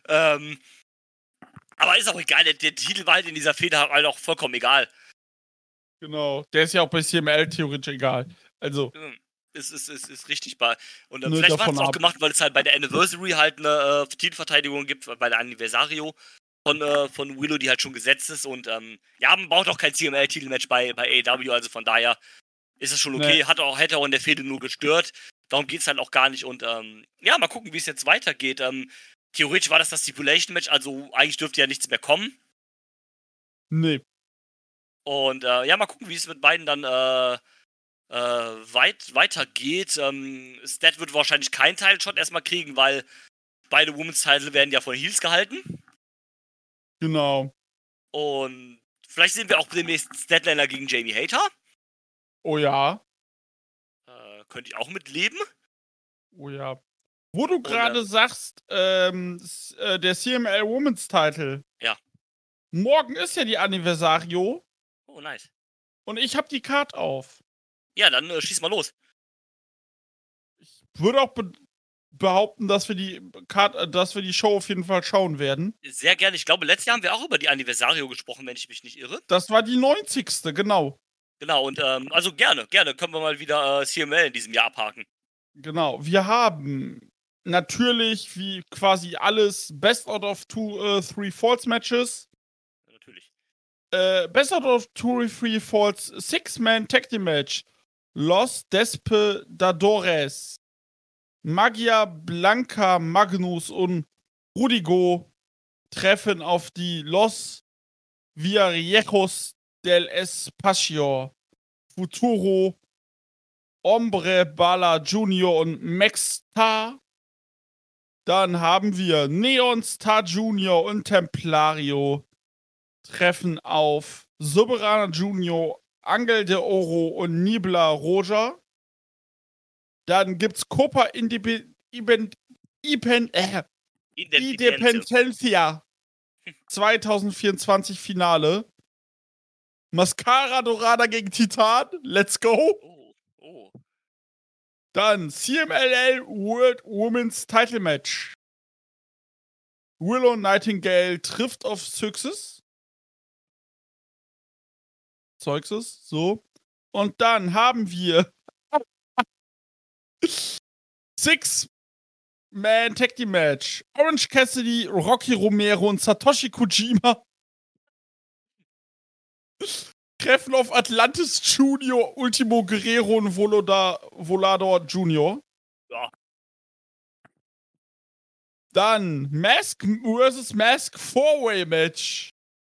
Speaker 4: Aber ist auch egal, der Titel war halt in dieser Fehde halt auch vollkommen egal.
Speaker 3: Genau. Der ist ja auch bei CML theoretisch egal. Also.
Speaker 4: Ist richtig bei. Und
Speaker 3: vielleicht
Speaker 4: war es auch gemacht, weil es halt bei der Anniversary halt eine Titelverteidigung gibt, bei der Anniversario von Willow, die halt schon gesetzt ist. Und ja, man braucht auch kein CML-Titelmatch bei AEW, also von daher ist es schon okay. Nee. Hätte auch in der Fehde nur gestört. Darum geht es halt auch gar nicht. Und ja, mal gucken, wie es jetzt weitergeht. Theoretisch war das Stipulation-Match, also eigentlich dürfte ja nichts mehr kommen.
Speaker 3: Nee.
Speaker 4: Und ja, mal gucken, wie es mit beiden dann weitergeht. Stat wird wahrscheinlich keinen Title-Shot erstmal kriegen, weil beide Women's Title werden ja von Heels gehalten.
Speaker 3: Genau.
Speaker 4: Und vielleicht sehen wir auch demnächst Statlander gegen Jamie Hayter.
Speaker 3: Oh ja.
Speaker 4: Könnte ich auch mitleben.
Speaker 3: Oh ja. Wo du gerade sagst, der CML Women's Title.
Speaker 4: Ja.
Speaker 3: Morgen ist ja die Anniversario.
Speaker 4: Oh, nice.
Speaker 3: Und ich hab die Card auf.
Speaker 4: Ja, dann schieß mal los.
Speaker 3: Ich würde auch behaupten, dass wir die Show auf jeden Fall schauen werden.
Speaker 4: Sehr gerne. Ich glaube, letztes Jahr haben wir auch über die Anniversario gesprochen, wenn ich mich nicht irre.
Speaker 3: Das war die 90. Genau.
Speaker 4: Genau, und also gerne. Können wir mal wieder CML in diesem Jahr abhaken.
Speaker 3: Genau. Wir haben natürlich wie quasi alles Best out of 3 Falls Matches.
Speaker 4: Ja, natürlich.
Speaker 3: Best out of 2 3 Falls 6-Man Tag Team Match. Los Despedadores, Magia Blanca Magnus und Rudigo treffen auf die Los Viejos del Espacio, Futuro, Hombre Bala Jr. und Max Star. Dann haben wir Neon Star Jr. und Templario treffen auf Soberana Jr., Angel de Oro und Nibla Roja. Dann gibt's Copa Independencia 2024 Finale. Mascara Dorada gegen Titan. Let's go.
Speaker 4: Oh.
Speaker 3: Dann CMLL World Women's Title Match. Willow Nightingale trifft auf Zeuxis, so. Und dann haben wir 6-Man Tag Team Match. Orange Cassidy, Rocky Romero und Satoshi Kojima treffen auf Atlantis Junior, Ultimo Guerrero und Volador Junior.
Speaker 4: Ja.
Speaker 3: Dann Mask vs. Mask 4-Way Match.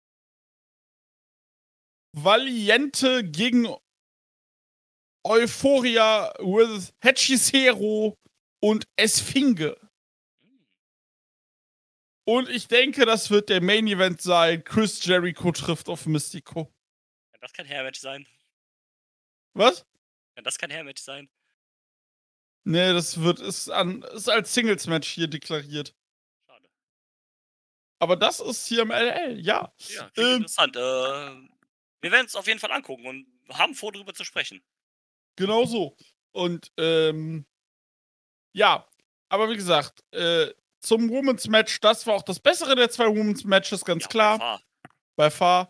Speaker 3: Valiente gegen Euphoria with Hechicero und Esfinge. Und ich denke, das wird der Main Event sein. Chris Jericho trifft auf Mystico.
Speaker 4: Kann das kein Hairmatch sein?
Speaker 3: Was?
Speaker 4: Kann das kein Hairmatch sein?
Speaker 3: Nee, das ist als Singles-Match hier deklariert.
Speaker 4: Schade.
Speaker 3: Aber das ist CMLL, ja.
Speaker 4: Ja, interessant. Wir werden es auf jeden Fall angucken und haben vor, darüber zu sprechen.
Speaker 3: Genau so. Und, ja. Aber wie gesagt, zum Women's Match, das war auch das bessere der 2 Women's Matches, ganz klar. Bei far.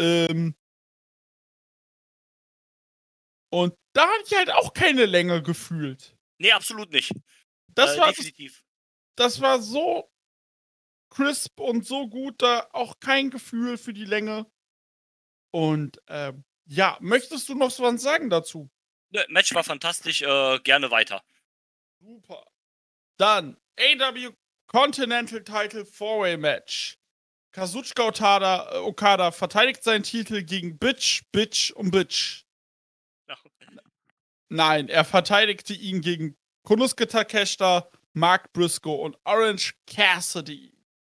Speaker 3: Und da hatte ich halt auch keine Länge gefühlt.
Speaker 4: Nee, absolut nicht.
Speaker 3: Das war
Speaker 4: definitiv.
Speaker 3: Das war so crisp und so gut, da auch kein Gefühl für die Länge. Und ja, möchtest du noch was sagen dazu?
Speaker 4: Ne, Match war fantastisch, gerne weiter.
Speaker 3: Super. Dann AW Continental Title 4-Way Match. Kazuchika Okada verteidigt seinen Titel gegen Bitch, Bitch und Bitch.
Speaker 4: Ja.
Speaker 3: Nein, er verteidigte ihn gegen Konosuke Takeshita, Mark Briscoe und Orange Cassidy.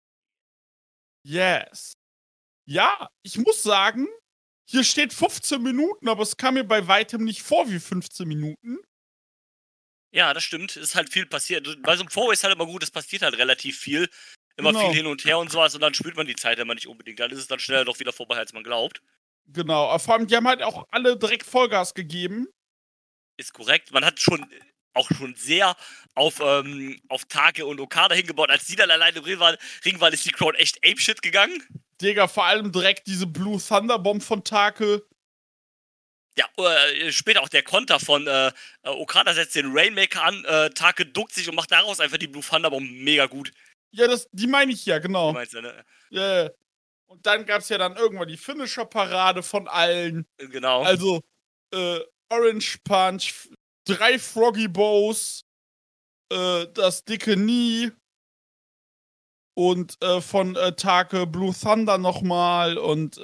Speaker 3: Yes. Ja, ich muss sagen, hier steht 15 Minuten, aber es kam mir bei weitem nicht vor wie 15 Minuten.
Speaker 4: Ja, das stimmt. Es ist halt viel passiert. Bei so einem Four ist halt immer gut, es passiert halt relativ viel. Immer
Speaker 3: Genau.
Speaker 4: viel hin und her und sowas und dann spürt man die Zeit immer nicht unbedingt. Dann ist es dann schneller doch wieder vorbei, als man glaubt.
Speaker 3: Genau, aber vor allem, die haben halt auch alle direkt Vollgas gegeben.
Speaker 4: Ist korrekt. Man hat schon sehr auf Take und Okada hingebaut. Als die dann alleine im Ring waren, ist die Crowd echt apeshit gegangen.
Speaker 3: Digga, vor allem direkt diese Blue Thunder Bomb von Take.
Speaker 4: Ja, später auch der Konter von Okada setzt den Rainmaker an, Take duckt sich und macht daraus einfach die Blue Thunder Bomb mega gut.
Speaker 3: Ja, die meine ich ja, genau.
Speaker 4: Du meinst ja, ne?
Speaker 3: Yeah. Und dann gab's ja dann irgendwann die Finisher-Parade von allen.
Speaker 4: Genau.
Speaker 3: Also, Orange Punch, 3 Froggy Bows, das dicke Knie und von Take Blue Thunder nochmal und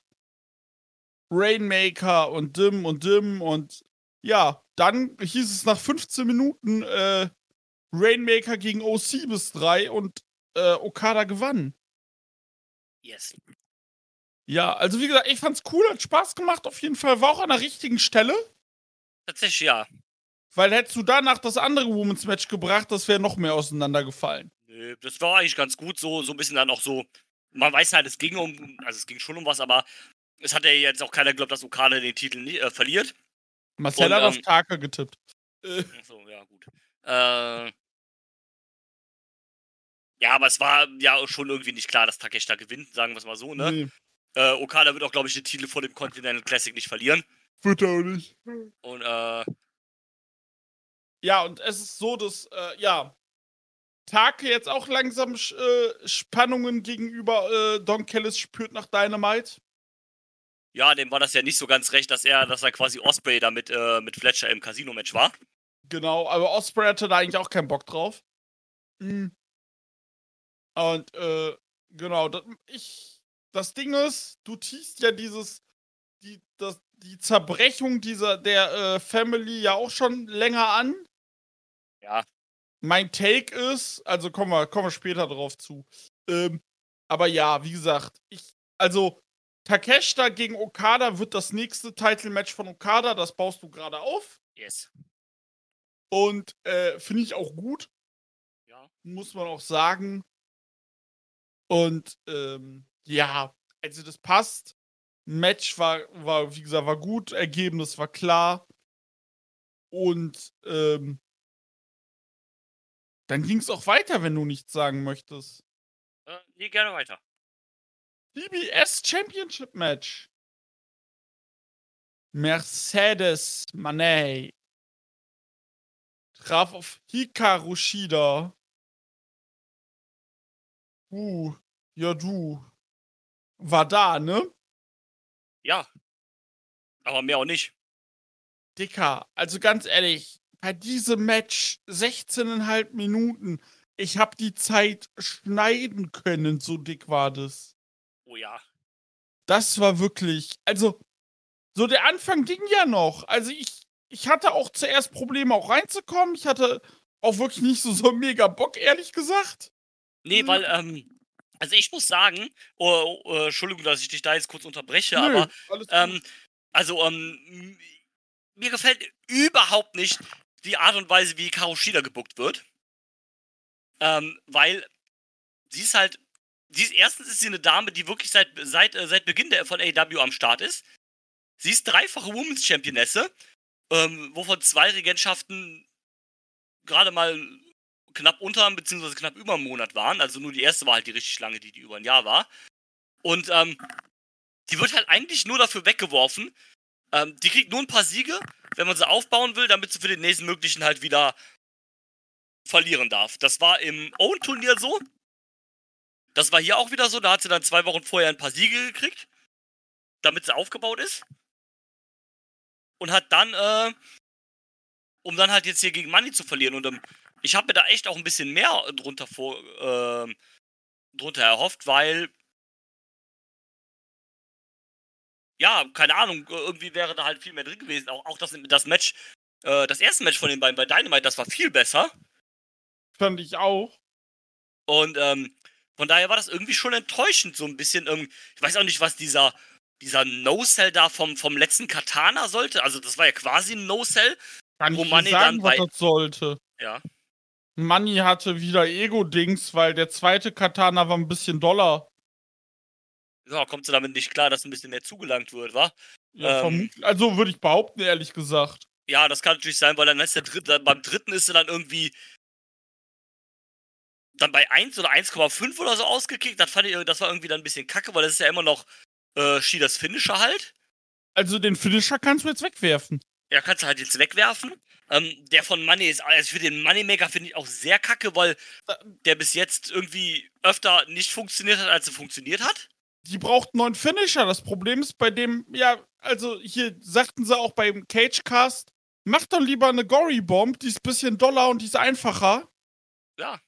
Speaker 3: Rainmaker und Dim und ja, dann hieß es nach 15 Minuten Rainmaker gegen OC bis 3 und Okada gewann.
Speaker 4: Yes.
Speaker 3: Ja, also wie gesagt, ich fand's cool, hat Spaß gemacht, auf jeden Fall. War auch an der richtigen Stelle.
Speaker 4: Tatsächlich, ja.
Speaker 3: Weil hättest du danach das andere Women's Match gebracht, das wäre noch mehr auseinandergefallen.
Speaker 4: Nö, das war eigentlich ganz gut, so ein bisschen dann auch so. Man weiß halt, es ging schon um was, aber es hat ja jetzt auch keiner geglaubt, dass Okada den Titel verliert.
Speaker 3: Marcel hat auf Take getippt.
Speaker 4: Achso, ja, gut. Ja, aber es war ja schon irgendwie nicht klar, dass Takeshita gewinnt, sagen wir es mal so, ne?
Speaker 3: Nee,
Speaker 4: Okada wird auch, glaube ich, den Titel vor dem Continental Classic nicht verlieren.
Speaker 3: wird er auch nicht.
Speaker 4: Und,
Speaker 3: Ja, und es ist so, dass, Take jetzt auch langsam Spannungen gegenüber Don Callis spürt nach Dynamite.
Speaker 4: ja, dem war das ja nicht so ganz recht, dass er quasi Ospreay da mit Fletcher im Casino-Match war.
Speaker 3: Genau, aber Osprey hatte da eigentlich auch keinen Bock drauf. Mhm. Und, genau, das Ding ist, du teast ja die Zerbrechung der Family ja auch schon länger an.
Speaker 4: Ja.
Speaker 3: Mein Take ist, also kommen wir später drauf zu. Aber ja, wie gesagt, also Takeshita gegen Okada wird das nächste Title-Match von Okada, das baust du gerade auf.
Speaker 4: Yes.
Speaker 3: Und finde ich auch gut.
Speaker 4: Ja.
Speaker 3: Muss man auch sagen. Und ja, also das passt. Match war, wie gesagt, war gut, Ergebnis war klar. Und dann ging es auch weiter, wenn du nichts sagen möchtest.
Speaker 4: Nee, gerne weiter.
Speaker 3: TBS Championship Match. Mercedes Moné traf auf Hikaru Shida. Ja du. War da, ne?
Speaker 4: Ja. Aber mehr auch nicht.
Speaker 3: Dicker, also ganz ehrlich, bei diesem Match 16,5 Minuten, ich hab die Zeit schneiden können, so dick war das.
Speaker 4: Oh ja.
Speaker 3: Das war wirklich, also, so der Anfang ging ja noch. Also ich hatte auch zuerst Probleme auch reinzukommen. Ich hatte auch wirklich nicht so mega Bock, ehrlich gesagt.
Speaker 4: Nee, weil, also ich muss sagen, Entschuldigung, dass ich dich da jetzt kurz unterbreche,
Speaker 3: Nö,
Speaker 4: aber,
Speaker 3: alles gut.
Speaker 4: also, mir gefällt überhaupt nicht die Art und Weise, wie Hikaru Shida gebuckt wird. Weil sie ist halt, erstens ist sie eine Dame, die wirklich seit Beginn von AEW am Start ist. Sie ist dreifache Women's Championesse, wovon 2 Regentschaften gerade mal knapp unter, beziehungsweise knapp über einen Monat waren. Also nur die erste war halt die richtig lange, die über ein Jahr war. Und die wird halt eigentlich nur dafür weggeworfen. Die kriegt nur ein paar Siege, wenn man sie aufbauen will, damit sie für den nächsten möglichen halt wieder verlieren darf. Das war im Owen-Turnier so. Das war hier auch wieder so. Da hat sie dann 2 Wochen vorher ein paar Siege gekriegt, damit sie aufgebaut ist. und hat dann, um dann halt jetzt hier gegen Money zu verlieren. Und ich habe mir da echt auch ein bisschen mehr drunter erhofft, weil, ja, keine Ahnung, irgendwie wäre da halt viel mehr drin gewesen. Auch das Match, das erste Match von den beiden bei Dynamite, das war viel besser.
Speaker 3: Fand ich auch.
Speaker 4: Und von daher war das irgendwie schon enttäuschend, so ein bisschen. Ich weiß auch nicht, was dieser No-Sell da vom letzten Katana sollte. Also das war ja quasi ein No-Sell.
Speaker 3: Kann
Speaker 4: Wo
Speaker 3: ich
Speaker 4: Money
Speaker 3: nicht sagen,
Speaker 4: dann
Speaker 3: was
Speaker 4: bei-
Speaker 3: das sollte.
Speaker 4: Ja.
Speaker 3: Money hatte wieder Ego-Dings, weil der zweite Katana war ein bisschen doller.
Speaker 4: Ja, kommt sie damit nicht klar, dass ein bisschen mehr zugelangt wird, wa?
Speaker 3: Ja, also würde ich behaupten, ehrlich gesagt.
Speaker 4: Ja, das kann natürlich sein, weil dann ist beim dritten ist sie dann irgendwie dann bei 1 oder 1,5 oder so ausgekickt. Das war irgendwie dann ein bisschen kacke, weil das ist ja immer noch Shidas Finisher halt.
Speaker 3: Also den Finisher kannst du jetzt wegwerfen.
Speaker 4: Ja, kannst du halt jetzt wegwerfen. Der von Money ist, also für den Moneymaker finde ich auch sehr kacke, weil der bis jetzt irgendwie öfter nicht funktioniert hat, als er funktioniert hat.
Speaker 3: Die braucht einen neuen Finisher. Das Problem ist bei dem, ja, also hier sagten sie auch beim Cagecast, mach doch lieber eine Gory Bomb, die ist ein bisschen doller und die ist einfacher.
Speaker 4: Ja.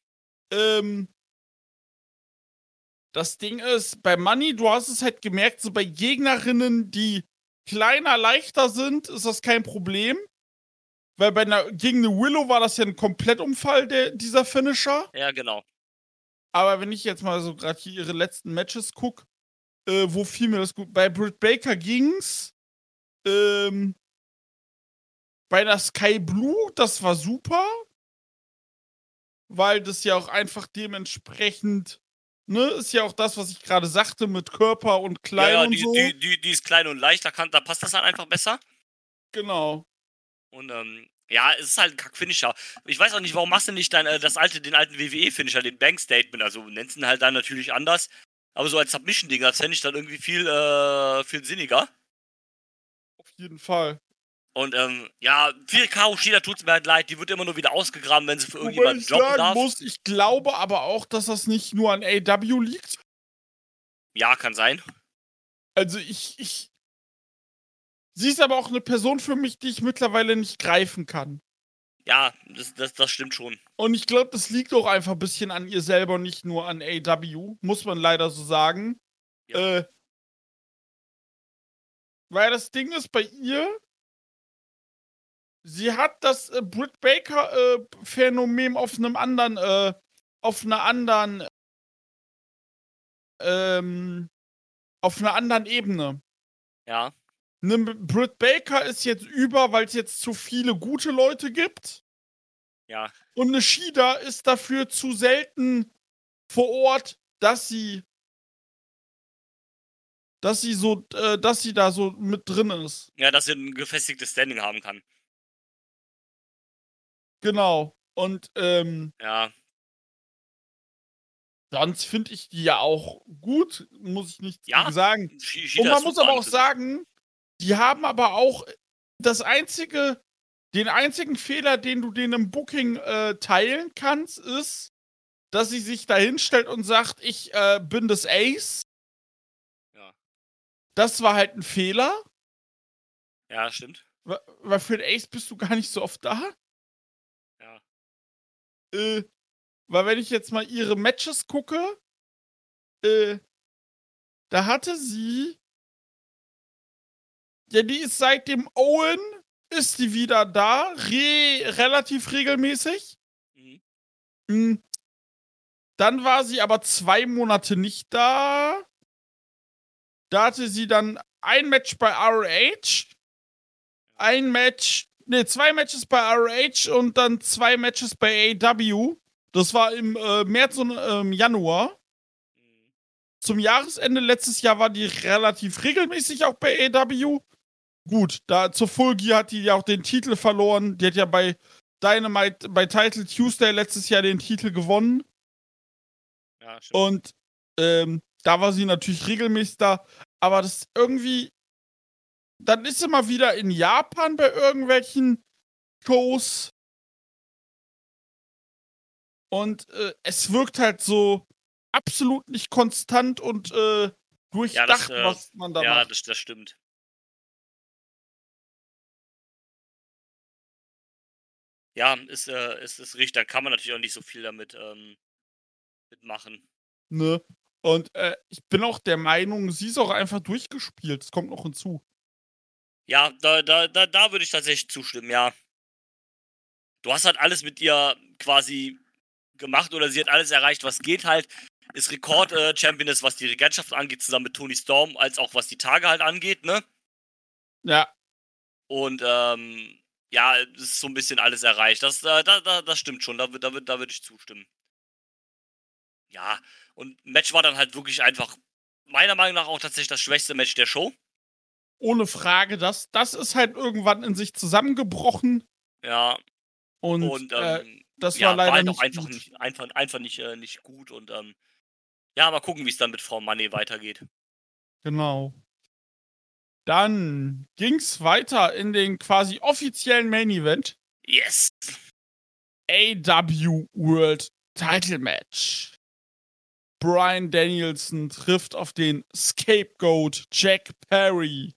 Speaker 3: Das Ding ist, bei Money, du hast es halt gemerkt, so bei Gegnerinnen, die kleiner, leichter sind, ist das kein Problem. Weil gegen eine Willow war das ja ein Komplettumfall, dieser Finisher.
Speaker 4: Ja, genau.
Speaker 3: Aber wenn ich jetzt mal so gerade hier ihre letzten Matches gucke, wo fiel mir das gut? Bei Britt Baker ging's. Bei der Sky Blue, das war super. Weil das ja auch einfach dementsprechend, ne, ist ja auch das, was ich gerade sagte, mit Körper und klein
Speaker 4: Ja,
Speaker 3: und so.
Speaker 4: die ist klein und leicht, da passt das dann einfach besser.
Speaker 3: Genau.
Speaker 4: Und ja, es ist halt ein Kack-Finisher. Ich weiß auch nicht, warum machst du nicht den alten WWE-Finisher, den Bank-Statement, also nennst ihn halt dann natürlich anders. Aber so als Submission-Ding, das fände ich dann irgendwie viel sinniger.
Speaker 3: Auf jeden Fall.
Speaker 4: Und ja, für Hikaru Shida tut's mir halt leid, die wird immer nur wieder ausgegraben, wenn sie für
Speaker 3: Wobei
Speaker 4: irgendjemanden
Speaker 3: ich
Speaker 4: droppen
Speaker 3: sagen
Speaker 4: darf.
Speaker 3: muss, ich glaube aber auch, dass das nicht nur an AEW liegt.
Speaker 4: Ja, kann sein.
Speaker 3: Also sie ist aber auch eine Person für mich, die ich mittlerweile nicht greifen kann.
Speaker 4: Ja, das stimmt schon.
Speaker 3: Und ich glaube, das liegt auch einfach ein bisschen an ihr selber, nicht nur an AEW, muss man leider so sagen.
Speaker 4: Ja.
Speaker 3: Weil das Ding ist bei ihr, sie hat das Britt Baker Phänomen auf einer anderen Ebene.
Speaker 4: Ja.
Speaker 3: Britt Baker ist jetzt über, weil es jetzt zu viele gute Leute gibt.
Speaker 4: Ja.
Speaker 3: Und eine Shida ist dafür zu selten vor Ort, dass sie da so mit drin ist.
Speaker 4: Ja, dass sie ein gefestigtes Standing haben kann.
Speaker 3: Genau. Und
Speaker 4: Ja.
Speaker 3: sonst finde ich die ja auch gut, muss ich nicht
Speaker 4: Ja,
Speaker 3: sagen.
Speaker 4: Shida
Speaker 3: Und man
Speaker 4: ist
Speaker 3: muss
Speaker 4: super
Speaker 3: aber
Speaker 4: an
Speaker 3: auch
Speaker 4: für sich.
Speaker 3: sagen, die haben aber auch den einzigen Fehler, den du denen im Booking teilen kannst, ist, dass sie sich da hinstellt und sagt, ich bin das Ace.
Speaker 4: Ja.
Speaker 3: Das war halt ein Fehler.
Speaker 4: Ja, stimmt.
Speaker 3: Weil für den Ace bist du gar nicht so oft da.
Speaker 4: Ja.
Speaker 3: Weil wenn ich jetzt mal ihre Matches gucke, da hatte sie, ja, die ist seit dem Owen, ist die wieder da, relativ regelmäßig.
Speaker 4: Mhm.
Speaker 3: Dann war sie aber 2 Monate nicht da. Da hatte sie dann ein Match bei ROH, 2 Matches bei ROH und dann 2 Matches bei AEW. Das war im März und Januar.
Speaker 4: Mhm.
Speaker 3: Zum Jahresende letztes Jahr war die relativ regelmäßig auch bei AEW. Gut, da zur Folge hat die ja auch den Titel verloren. Die hat ja bei Dynamite, bei Title Tuesday letztes Jahr den Titel gewonnen.
Speaker 4: Ja, stimmt.
Speaker 3: Und da war sie natürlich regelmäßig da. Aber das irgendwie, dann ist sie mal wieder in Japan bei irgendwelchen Shows. Und es wirkt halt so absolut nicht konstant und durchdacht, was man da macht.
Speaker 4: Ja, das stimmt. Ja, ist richtig. Da kann man natürlich auch nicht so viel damit mitmachen.
Speaker 3: Ne? Und ich bin auch der Meinung, sie ist auch einfach durchgespielt. Das kommt noch hinzu.
Speaker 4: Ja, da würde ich tatsächlich zustimmen, ja. Du hast halt alles mit ihr quasi gemacht oder sie hat alles erreicht, was geht halt. Ist Rekord-Champion ist, was die Regentschaft angeht, zusammen mit Toni Storm, als auch was die Tage halt angeht, ne?
Speaker 3: Ja,
Speaker 4: Und ja, es ist so ein bisschen alles erreicht. Das stimmt schon, da würd ich zustimmen. Ja, und Match war dann halt wirklich einfach, meiner Meinung nach auch tatsächlich das schwächste Match der Show.
Speaker 3: ohne Frage. Das ist halt irgendwann in sich zusammengebrochen.
Speaker 4: Ja,
Speaker 3: Und
Speaker 4: und
Speaker 3: das
Speaker 4: ja,
Speaker 3: war leider
Speaker 4: halt
Speaker 3: nicht
Speaker 4: auch einfach
Speaker 3: gut.
Speaker 4: nicht gut. Und ja, mal gucken, wie es dann mit Frau Money weitergeht.
Speaker 3: Genau. Dann ging's weiter in den quasi offiziellen Main Event.
Speaker 4: Yes!
Speaker 3: AW World Title Match. Bryan Danielson trifft auf den Scapegoat Jack Perry.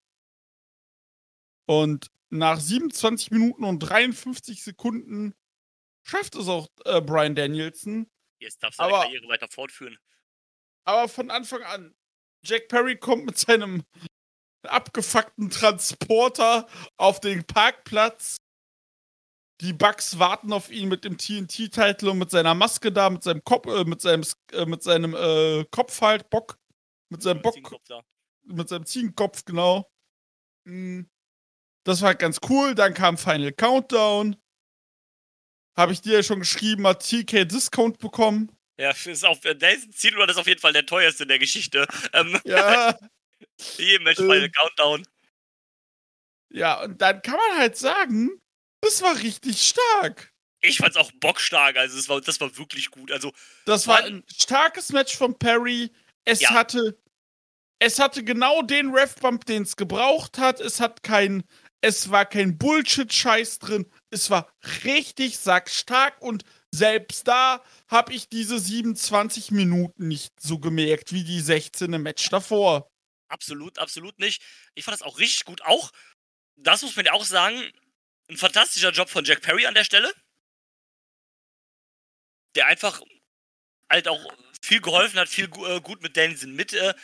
Speaker 3: Und nach 27 Minuten und 53 Sekunden schafft es auch Bryan Danielson.
Speaker 4: Jetzt darfst du deine Karriere weiter fortführen.
Speaker 3: Aber von Anfang an, Jack Perry kommt mit seinem abgefuckten Transporter auf den Parkplatz. Die Bucks warten auf ihn mit dem TNT-Titel und mit seiner Maske da, mit seinem Kopf, mit seinem Kopf halt, Bock. Mit seinem Bock. Mit seinem Ziegenkopf, genau. Das war halt ganz cool. Dann kam Final Countdown. Habe ich dir ja schon geschrieben, hat TK Discount bekommen.
Speaker 4: Ja, Zielrun ist auf jeden Fall der teuerste in der Geschichte.
Speaker 3: Ja.
Speaker 4: Jedem Match Final Countdown.
Speaker 3: Ja, und dann kann man halt sagen, das war richtig stark.
Speaker 4: Ich fand's auch bockstark, also das war wirklich gut. Also,
Speaker 3: das war ein starkes Match von Perry. Es hatte genau den Ref-Bump, den es gebraucht hat. Es war kein Bullshit-Scheiß drin. Es war richtig sackstark und selbst da habe ich diese 27 Minuten nicht so gemerkt wie die 16 im Match davor.
Speaker 4: Absolut, absolut nicht. Ich fand das auch richtig gut. Auch, das muss man ja auch sagen, ein fantastischer Job von Jack Perry an der Stelle. Der einfach halt auch viel geholfen hat, viel gut mit Danielson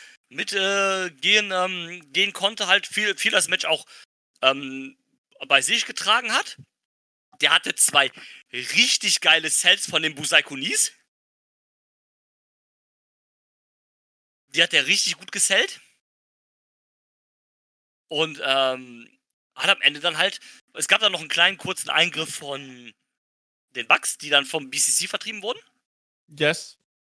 Speaker 4: gehen konnte, halt viel das Match auch bei sich getragen hat. Der hatte 2 richtig geile Sells von den Busaikunis. Die hat er richtig gut gesellt. Und hat am Ende dann halt, es gab dann noch einen kleinen kurzen Eingriff von den Bucks, die dann vom BCC vertrieben wurden.
Speaker 3: Yes.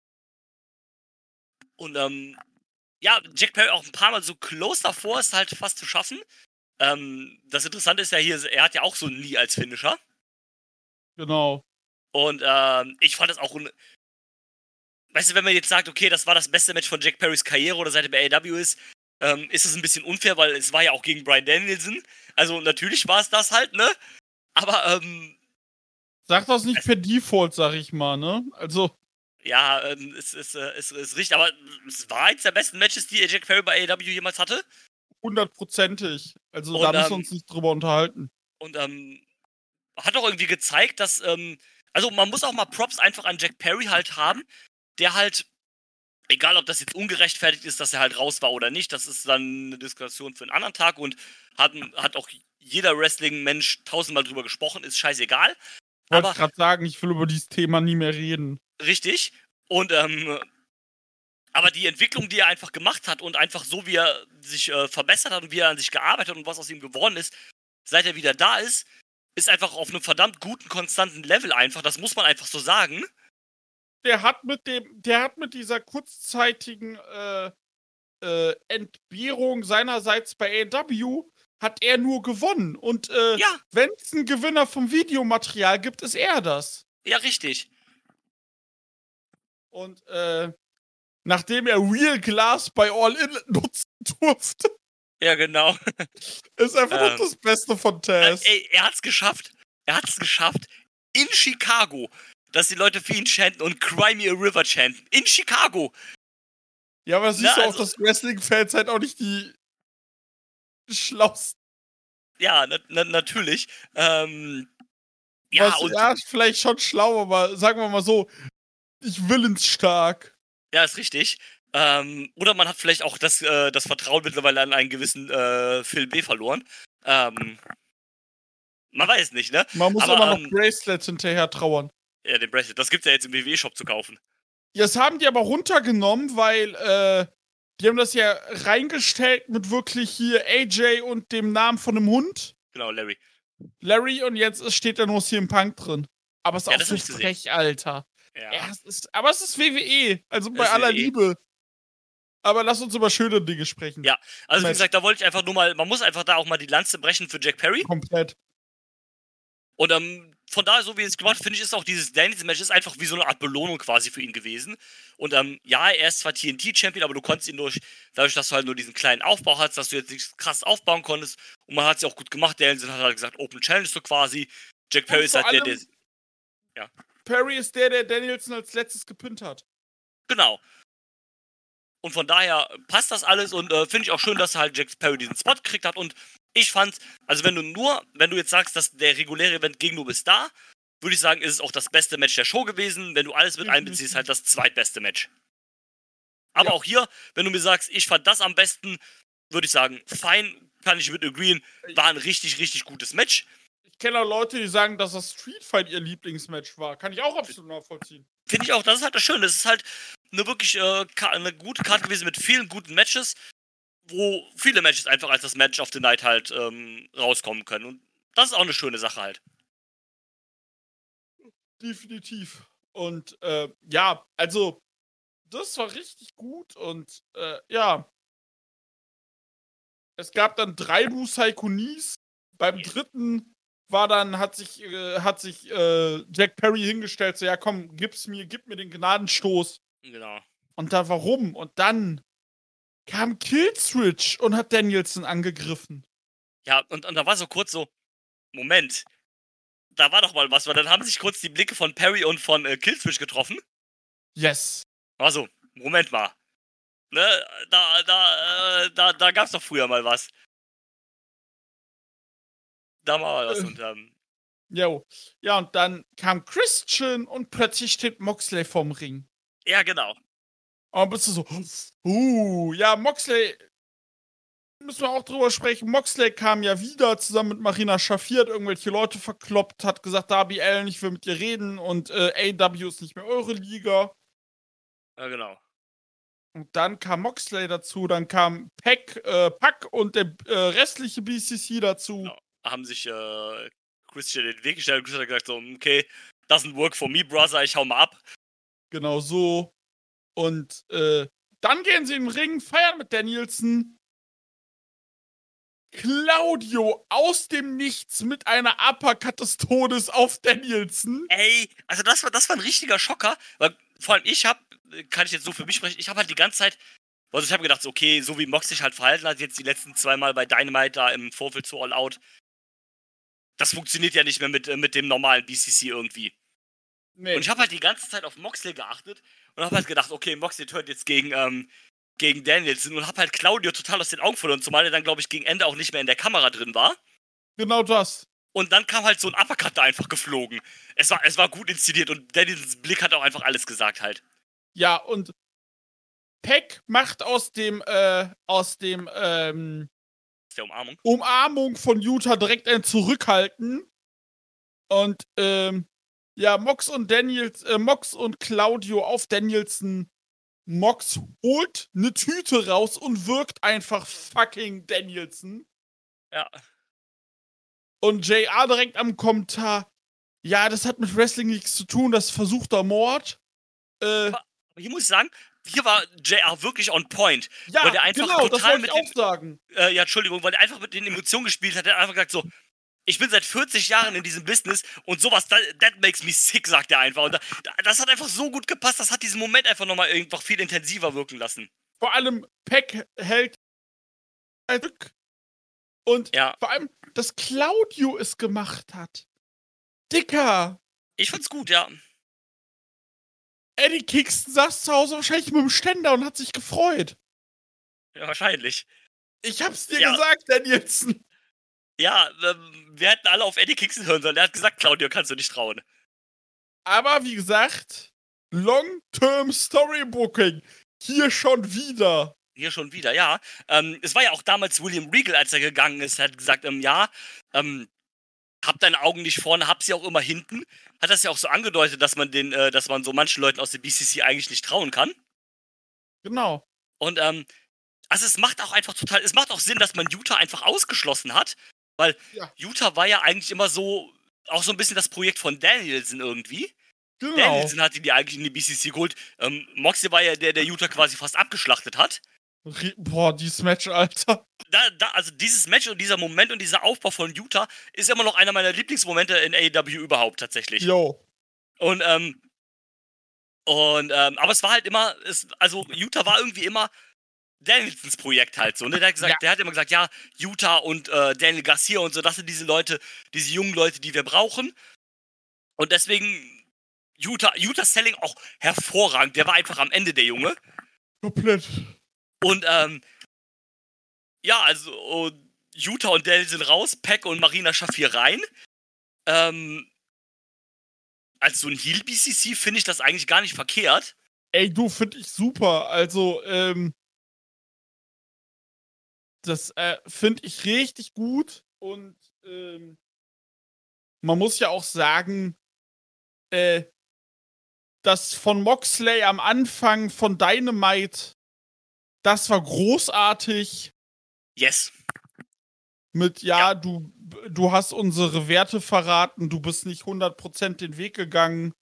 Speaker 4: Und ja, Jack Perry auch ein paar Mal so close davor, ist halt fast zu schaffen. Das Interessante ist ja hier, er hat ja auch so ein Knee als Finisher.
Speaker 3: Genau.
Speaker 4: Und ich fand das auch weißt du, wenn man jetzt sagt, okay, das war das beste Match von Jack Perrys Karriere oder seit er bei AEW ist es ein bisschen unfair, weil es war ja auch gegen Bryan Danielson. Also natürlich war es das halt, ne? Aber
Speaker 3: sag das nicht per Default, sag ich mal, ne? Also
Speaker 4: ja, es ist richtig, aber es war eins der besten Matches, die Jack Perry bei AEW jemals hatte.
Speaker 3: 100%ig. Also da müssen wir uns nicht drüber unterhalten.
Speaker 4: Und hat auch irgendwie gezeigt, dass also man muss auch mal Props einfach an Jack Perry halt haben, der halt, egal ob das jetzt ungerechtfertigt ist, dass er halt raus war oder nicht, das ist dann eine Diskussion für einen anderen Tag und hat auch jeder Wrestling-Mensch 1000-mal drüber gesprochen, ist scheißegal.
Speaker 3: Wollte ich gerade sagen, ich will über dieses Thema nie mehr reden.
Speaker 4: Richtig. Und aber die Entwicklung, die er einfach gemacht hat und einfach so, wie er sich verbessert hat und wie er an sich gearbeitet hat und was aus ihm geworden ist, seit er wieder da ist einfach auf einem verdammt guten, konstanten Level einfach. Das muss man einfach so sagen.
Speaker 3: Der hat mit dieser kurzzeitigen Entbehrung seinerseits bei AEW hat er nur gewonnen. Und wenn es einen Gewinner vom Videomaterial gibt, ist er das.
Speaker 4: Ja, richtig.
Speaker 3: Und nachdem er Real Glass bei All In nutzen durfte.
Speaker 4: Ja, genau.
Speaker 3: Ist einfach noch das Beste von Taz.
Speaker 4: Ey, er hat's geschafft. In Chicago, dass die Leute für ihn chanten und Cry Me a River chanten. In Chicago.
Speaker 3: Ja, aber siehst du auch, dass Wrestling-Fans halt auch nicht die schlausten.
Speaker 4: Ja, natürlich. Ja, und
Speaker 3: ja, vielleicht schon schlau, aber sagen wir mal so, nicht willensstark.
Speaker 4: ja, ist richtig. Oder man hat vielleicht auch das Vertrauen mittlerweile an einen gewissen Phil B. verloren. Man weiß nicht, ne?
Speaker 3: Man muss
Speaker 4: Aber,
Speaker 3: immer noch Bracelets hinterher trauern.
Speaker 4: Ja, den Bracelet. Das gibt's ja jetzt im WWE-Shop zu kaufen.
Speaker 3: Ja, das haben die aber runtergenommen, weil die haben das ja reingestellt mit wirklich hier AJ und dem Namen von einem Hund.
Speaker 4: Genau, Larry.
Speaker 3: Larry, und jetzt steht da nur CM Punk drin. Aber es ist
Speaker 4: Ja,
Speaker 3: auch
Speaker 4: das
Speaker 3: so
Speaker 4: hab ich gesehen.
Speaker 3: frech, Alter.
Speaker 4: Ja.
Speaker 3: Ja, aber es ist WWE, also bei
Speaker 4: ist
Speaker 3: aller
Speaker 4: WWE.
Speaker 3: Liebe. Aber lass uns über schöne Dinge sprechen.
Speaker 4: Ja, also wie
Speaker 3: Match.
Speaker 4: gesagt, da wollte ich einfach nur mal, man muss einfach da auch mal die Lanze brechen für Jack Perry.
Speaker 3: Komplett.
Speaker 4: Und von daher, so wie es gemacht, finde ich, ist auch dieses Daniels-Match ist einfach wie so eine Art Belohnung quasi für ihn gewesen. Und ja, er ist zwar TNT-Champion, aber du konntest ihn dadurch, dass du halt nur diesen kleinen Aufbau hast, dass du jetzt nichts krass aufbauen konntest. Und man hat es ja auch gut gemacht. Danielson hat halt gesagt, Open Challenge so quasi. Jack Perry ist halt der. Ja.
Speaker 3: Perry ist der Danielson als letztes gepinnt hat.
Speaker 4: Genau. Und von daher passt das alles und finde ich auch schön, dass halt Jack Perry diesen Spot gekriegt hat. Und ich fand, also wenn du jetzt sagst, dass der reguläre Event ging nur bis da, würde ich sagen, ist es auch das beste Match der Show gewesen. Wenn du alles mit einbeziehst, halt das zweitbeste Match. Aber auch hier, wenn du mir sagst, ich fand das am besten, würde ich sagen, fein, kann ich mit agreeen, war ein richtig, richtig gutes Match.
Speaker 3: Ich kenne auch Leute, die sagen, dass das Street Fight ihr Lieblingsmatch war. Kann ich auch absolut nachvollziehen.
Speaker 4: Finde ich auch, das ist halt das Schöne. Es ist halt eine wirklich eine gute Karte gewesen mit vielen guten Matches, wo viele Matches einfach als das Match of the Night halt rauskommen können. Und das ist auch eine schöne Sache halt.
Speaker 3: Definitiv. Und ja, also, das war richtig gut und ja. Es gab dann 3 Busai-Kunis. Beim dritten hat sich Jack Perry hingestellt, so, ja komm, gib mir den Gnadenstoß.
Speaker 4: Genau.
Speaker 3: Und da warum? Und dann kam Killswitch und hat Danielson angegriffen.
Speaker 4: Ja, und da war so kurz so, Moment, da war doch mal was, weil dann haben sich kurz die Blicke von Perry und von Killswitch getroffen.
Speaker 3: Yes.
Speaker 4: War so, Moment mal. Ne, da gab's doch früher mal was. Da war was und
Speaker 3: Jo. Ja, und dann kam Christian und plötzlich steht Moxley vorm Ring.
Speaker 4: ja, genau.
Speaker 3: Und dann bist du so, ja, Moxley, müssen wir auch drüber sprechen. Moxley kam ja wieder zusammen mit Marina Shafir, hat irgendwelche Leute verkloppt, hat gesagt, Darby Allin, ich will mit dir reden und AEW ist nicht mehr eure Liga.
Speaker 4: Ja, genau.
Speaker 3: Und dann kam Moxley dazu, dann kam Pac und der restliche BCC dazu.
Speaker 4: Genau. Haben sich Christian den Weg gestellt und Christian hat gesagt so, okay, doesn't work for me, brother, ich hau mal ab.
Speaker 3: Genau so. Und dann gehen sie in den Ring, feiern mit Danielson. Claudio aus dem Nichts mit einer Uppercut des Todes auf Danielson.
Speaker 4: Ey, also das war ein richtiger Schocker, weil vor allem kann ich jetzt so für mich sprechen, ich habe halt die ganze Zeit, also ich habe gedacht, so, okay, so wie Mox sich halt verhalten hat, jetzt die letzten 2 Mal bei Dynamite da im Vorfeld zu All Out, das funktioniert ja nicht mehr mit dem normalen BCC irgendwie.
Speaker 3: Nee.
Speaker 4: Und ich habe halt die ganze Zeit auf Moxley geachtet und habe halt gedacht, okay, Moxley turnt jetzt gegen Danielson und habe halt Claudio total aus den Augen verloren, zumal er dann, glaube ich, gegen Ende auch nicht mehr in der Kamera drin war.
Speaker 3: Genau das.
Speaker 4: Und dann kam halt so ein Uppercut da einfach geflogen. Es war gut inszeniert und Danielsons Blick hat auch einfach alles gesagt halt.
Speaker 3: Ja, und Peck macht aus der
Speaker 4: Umarmung.
Speaker 3: Umarmung von Utah direkt ein Zurückhalten. Und ja, Mox und Claudio auf Danielson. Mox holt eine Tüte raus und wirkt einfach fucking Danielson.
Speaker 4: Ja.
Speaker 3: Und JR direkt am Kommentar, ja, das hat mit Wrestling nichts zu tun, das ist versuchter Mord.
Speaker 4: Aber hier muss ich sagen, hier war JR wirklich on point.
Speaker 3: Ja,
Speaker 4: weil der einfach
Speaker 3: genau, das
Speaker 4: total
Speaker 3: wollte ich auch sagen.
Speaker 4: Ja, Entschuldigung, weil der einfach mit den Emotionen gespielt hat. Der hat einfach gesagt so, ich bin seit 40 Jahren in diesem Business und sowas, that makes me sick, sagt er einfach. Und das hat einfach so gut gepasst, das hat diesen Moment einfach nochmal einfach viel intensiver wirken lassen.
Speaker 3: Vor allem, Peck hält zurück. Und
Speaker 4: ja.
Speaker 3: Vor allem, dass Claudio es gemacht hat. Dicker!
Speaker 4: Ich fand's gut, ja.
Speaker 3: Eddie Kingston saß zu Hause wahrscheinlich mit dem Ständer und hat sich gefreut.
Speaker 4: Ja, wahrscheinlich.
Speaker 3: Ich hab's dir gesagt, Danielson.
Speaker 4: Ja, wir hätten alle auf Eddie Kingston hören sollen. Er hat gesagt, Claudio, kannst du nicht trauen.
Speaker 3: Aber wie gesagt, Long-Term Storybooking. Hier schon wieder.
Speaker 4: Hier schon wieder, ja. Es war ja auch damals William Regal, als er gegangen ist, hat gesagt, hab deine Augen nicht vorne, hab sie auch immer hinten. Hat das ja auch so angedeutet, dass man so manchen Leuten aus der BCC eigentlich nicht trauen kann.
Speaker 3: Genau.
Speaker 4: Und, also es macht auch Sinn, dass man Utah einfach ausgeschlossen hat, weil Utah war ja eigentlich immer so, auch so ein bisschen das Projekt von Danielson irgendwie.
Speaker 3: Genau.
Speaker 4: Danielson hat die eigentlich in die BCC geholt. Moxley war ja der Utah quasi fast abgeschlachtet hat.
Speaker 3: Boah, dieses Match, Alter.
Speaker 4: Also dieses Match und dieser Moment und dieser Aufbau von Utah ist immer noch einer meiner Lieblingsmomente in AEW überhaupt tatsächlich.
Speaker 3: Jo.
Speaker 4: Aber es war halt immer, Utah war irgendwie immer Danielsons Projekt halt so, ne? Der hat immer gesagt, ja, Utah und Daniel Garcia und so, das sind diese Leute, diese jungen Leute, die wir brauchen. Und deswegen Utah Selling auch hervorragend. Der war einfach am Ende, der Junge.
Speaker 3: Komplett.
Speaker 4: Und, Utah und Daniel sind raus, Pac und Marina Shafir rein. Als so ein Heel-BCC finde ich das eigentlich gar nicht verkehrt.
Speaker 3: Ey, du, finde ich super. Also, das finde ich richtig gut. Und man muss ja auch sagen, das von Moxley am Anfang von Dynamite, das war großartig.
Speaker 4: Yes.
Speaker 3: Mit, du hast unsere Werte verraten, du bist nicht 100% den Weg gegangen.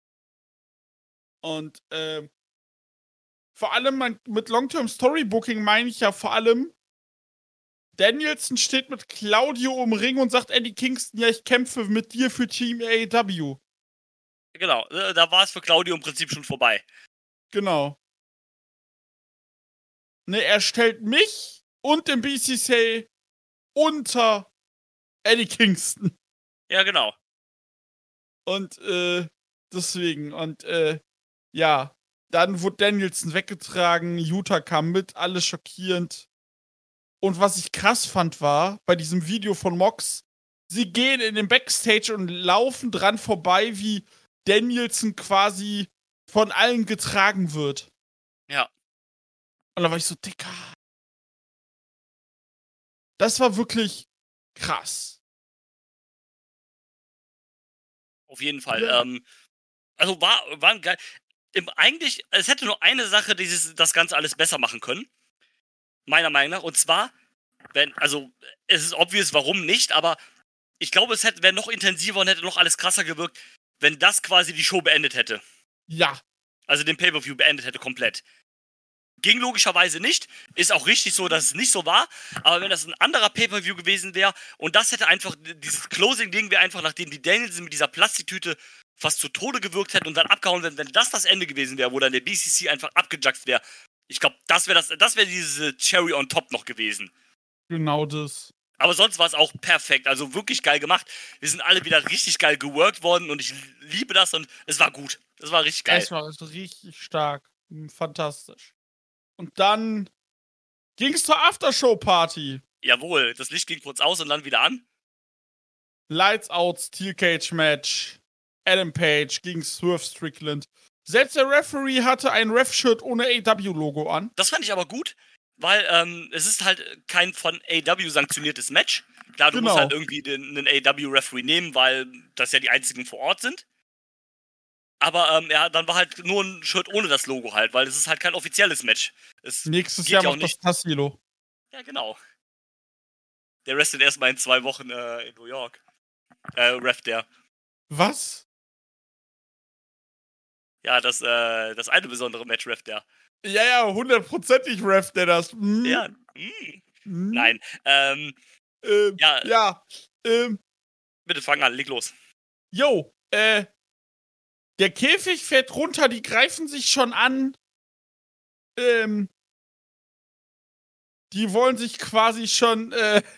Speaker 3: Und vor allem mit Long-Term Storybooking meine ich ja vor allem, Danielson steht mit Claudio im Ring und sagt Eddie Kingston, ja, ich kämpfe mit dir für Team AEW.
Speaker 4: Genau, da war es für Claudio im Prinzip schon vorbei.
Speaker 3: Genau. Ne, er stellt mich und den BCC unter Eddie Kingston.
Speaker 4: Ja, genau.
Speaker 3: Und deswegen, und dann wurde Danielson weggetragen, Utah kam mit, alles schockierend. Und was ich krass fand war, bei diesem Video von Mox, sie gehen in den Backstage und laufen dran vorbei, wie Danielson quasi von allen getragen wird.
Speaker 4: Ja.
Speaker 3: Und da war ich so, Dicker. Das war wirklich krass.
Speaker 4: Auf jeden Fall.
Speaker 3: Ja.
Speaker 4: War ein geil. Eigentlich, es hätte nur eine Sache, das Ganze alles besser machen können. Meiner Meinung nach. Und zwar, es ist obvious, warum nicht, aber ich glaube, es wäre noch intensiver und hätte noch alles krasser gewirkt, wenn das quasi die Show beendet hätte.
Speaker 3: Ja.
Speaker 4: Also den Pay-Per-View beendet hätte komplett. Ging logischerweise nicht. Ist auch richtig so, dass es nicht so war. Aber wenn das ein anderer Pay-Per-View gewesen wäre und das hätte einfach, dieses Closing-Ding wäre einfach, nachdem die Danielson mit dieser Plastiktüte fast zu Tode gewirkt hätten und dann abgehauen wären, wenn das Ende gewesen wäre, wo dann der BCC einfach abgejuckt wäre. Ich glaube, das wäre diese Cherry on top noch gewesen.
Speaker 3: Genau das.
Speaker 4: Aber sonst war es auch perfekt. Also wirklich geil gemacht. Wir sind alle wieder richtig geil geworkt worden und ich liebe das und es war gut. Das war richtig geil.
Speaker 3: Es war richtig stark. Fantastisch. Und dann ging's zur Aftershow-Party.
Speaker 4: Jawohl, das Licht ging kurz aus und dann wieder an.
Speaker 3: Lights Out Steel Cage Match. Adam Page gegen Swerve Strickland. Selbst der Referee hatte ein Ref-Shirt ohne AEW-Logo an.
Speaker 4: Das fand ich aber gut, weil es ist halt kein von AEW sanktioniertes Match. Klar, du musst halt irgendwie einen AEW-Referee nehmen, weil das ja die einzigen vor Ort sind. Aber dann war halt nur ein Shirt ohne das Logo halt, weil es ist halt kein offizielles Match.
Speaker 3: Nächstes Jahr macht das Tassilo.
Speaker 4: Ja, genau. Der restet erstmal in 2 Wochen in New York. Ref der.
Speaker 3: Was?
Speaker 4: Ja, das eine besondere Match ref der.
Speaker 3: Ja, 100%ig ref der das.
Speaker 4: Ja. Nein. Bitte fang an, leg los.
Speaker 3: Jo, der Käfig fährt runter, die greifen sich schon an. Die wollen sich quasi schon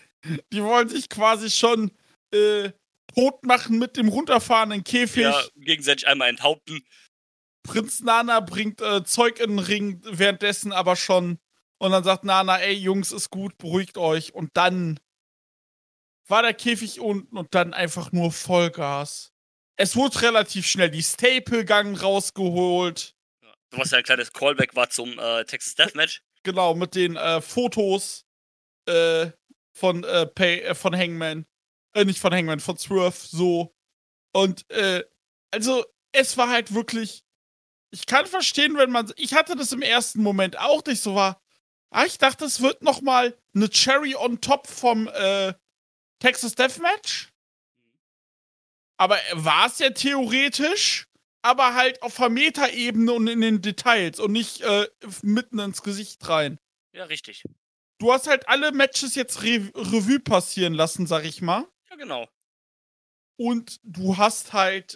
Speaker 3: tot machen mit dem runterfahrenden Käfig.
Speaker 4: Ja, gegenseitig einmal enthaupten.
Speaker 3: Prinz Nana bringt Zeug in den Ring, währenddessen aber schon. Und dann sagt Nana, ey Jungs, ist gut, beruhigt euch. Und dann war der Käfig unten und dann einfach nur Vollgas. Es wurde relativ schnell die Staple-Gang rausgeholt.
Speaker 4: Was ja ein kleines Callback war zum Texas Deathmatch.
Speaker 3: Genau, mit den Fotos von Hangman. Nicht von Hangman, von Swerve, so. Und, also, es war halt wirklich. Ich kann verstehen, wenn man. Ich hatte das im ersten Moment auch nicht so war. Ich dachte, es wird nochmal eine Cherry on top vom Texas Deathmatch. Aber war es ja theoretisch, aber halt auf der Meta-Ebene und in den Details und nicht mitten ins Gesicht rein.
Speaker 4: Ja, richtig.
Speaker 3: Du hast halt alle Matches jetzt Revue passieren lassen, sag ich mal.
Speaker 4: Ja, genau.
Speaker 3: Und du hast halt,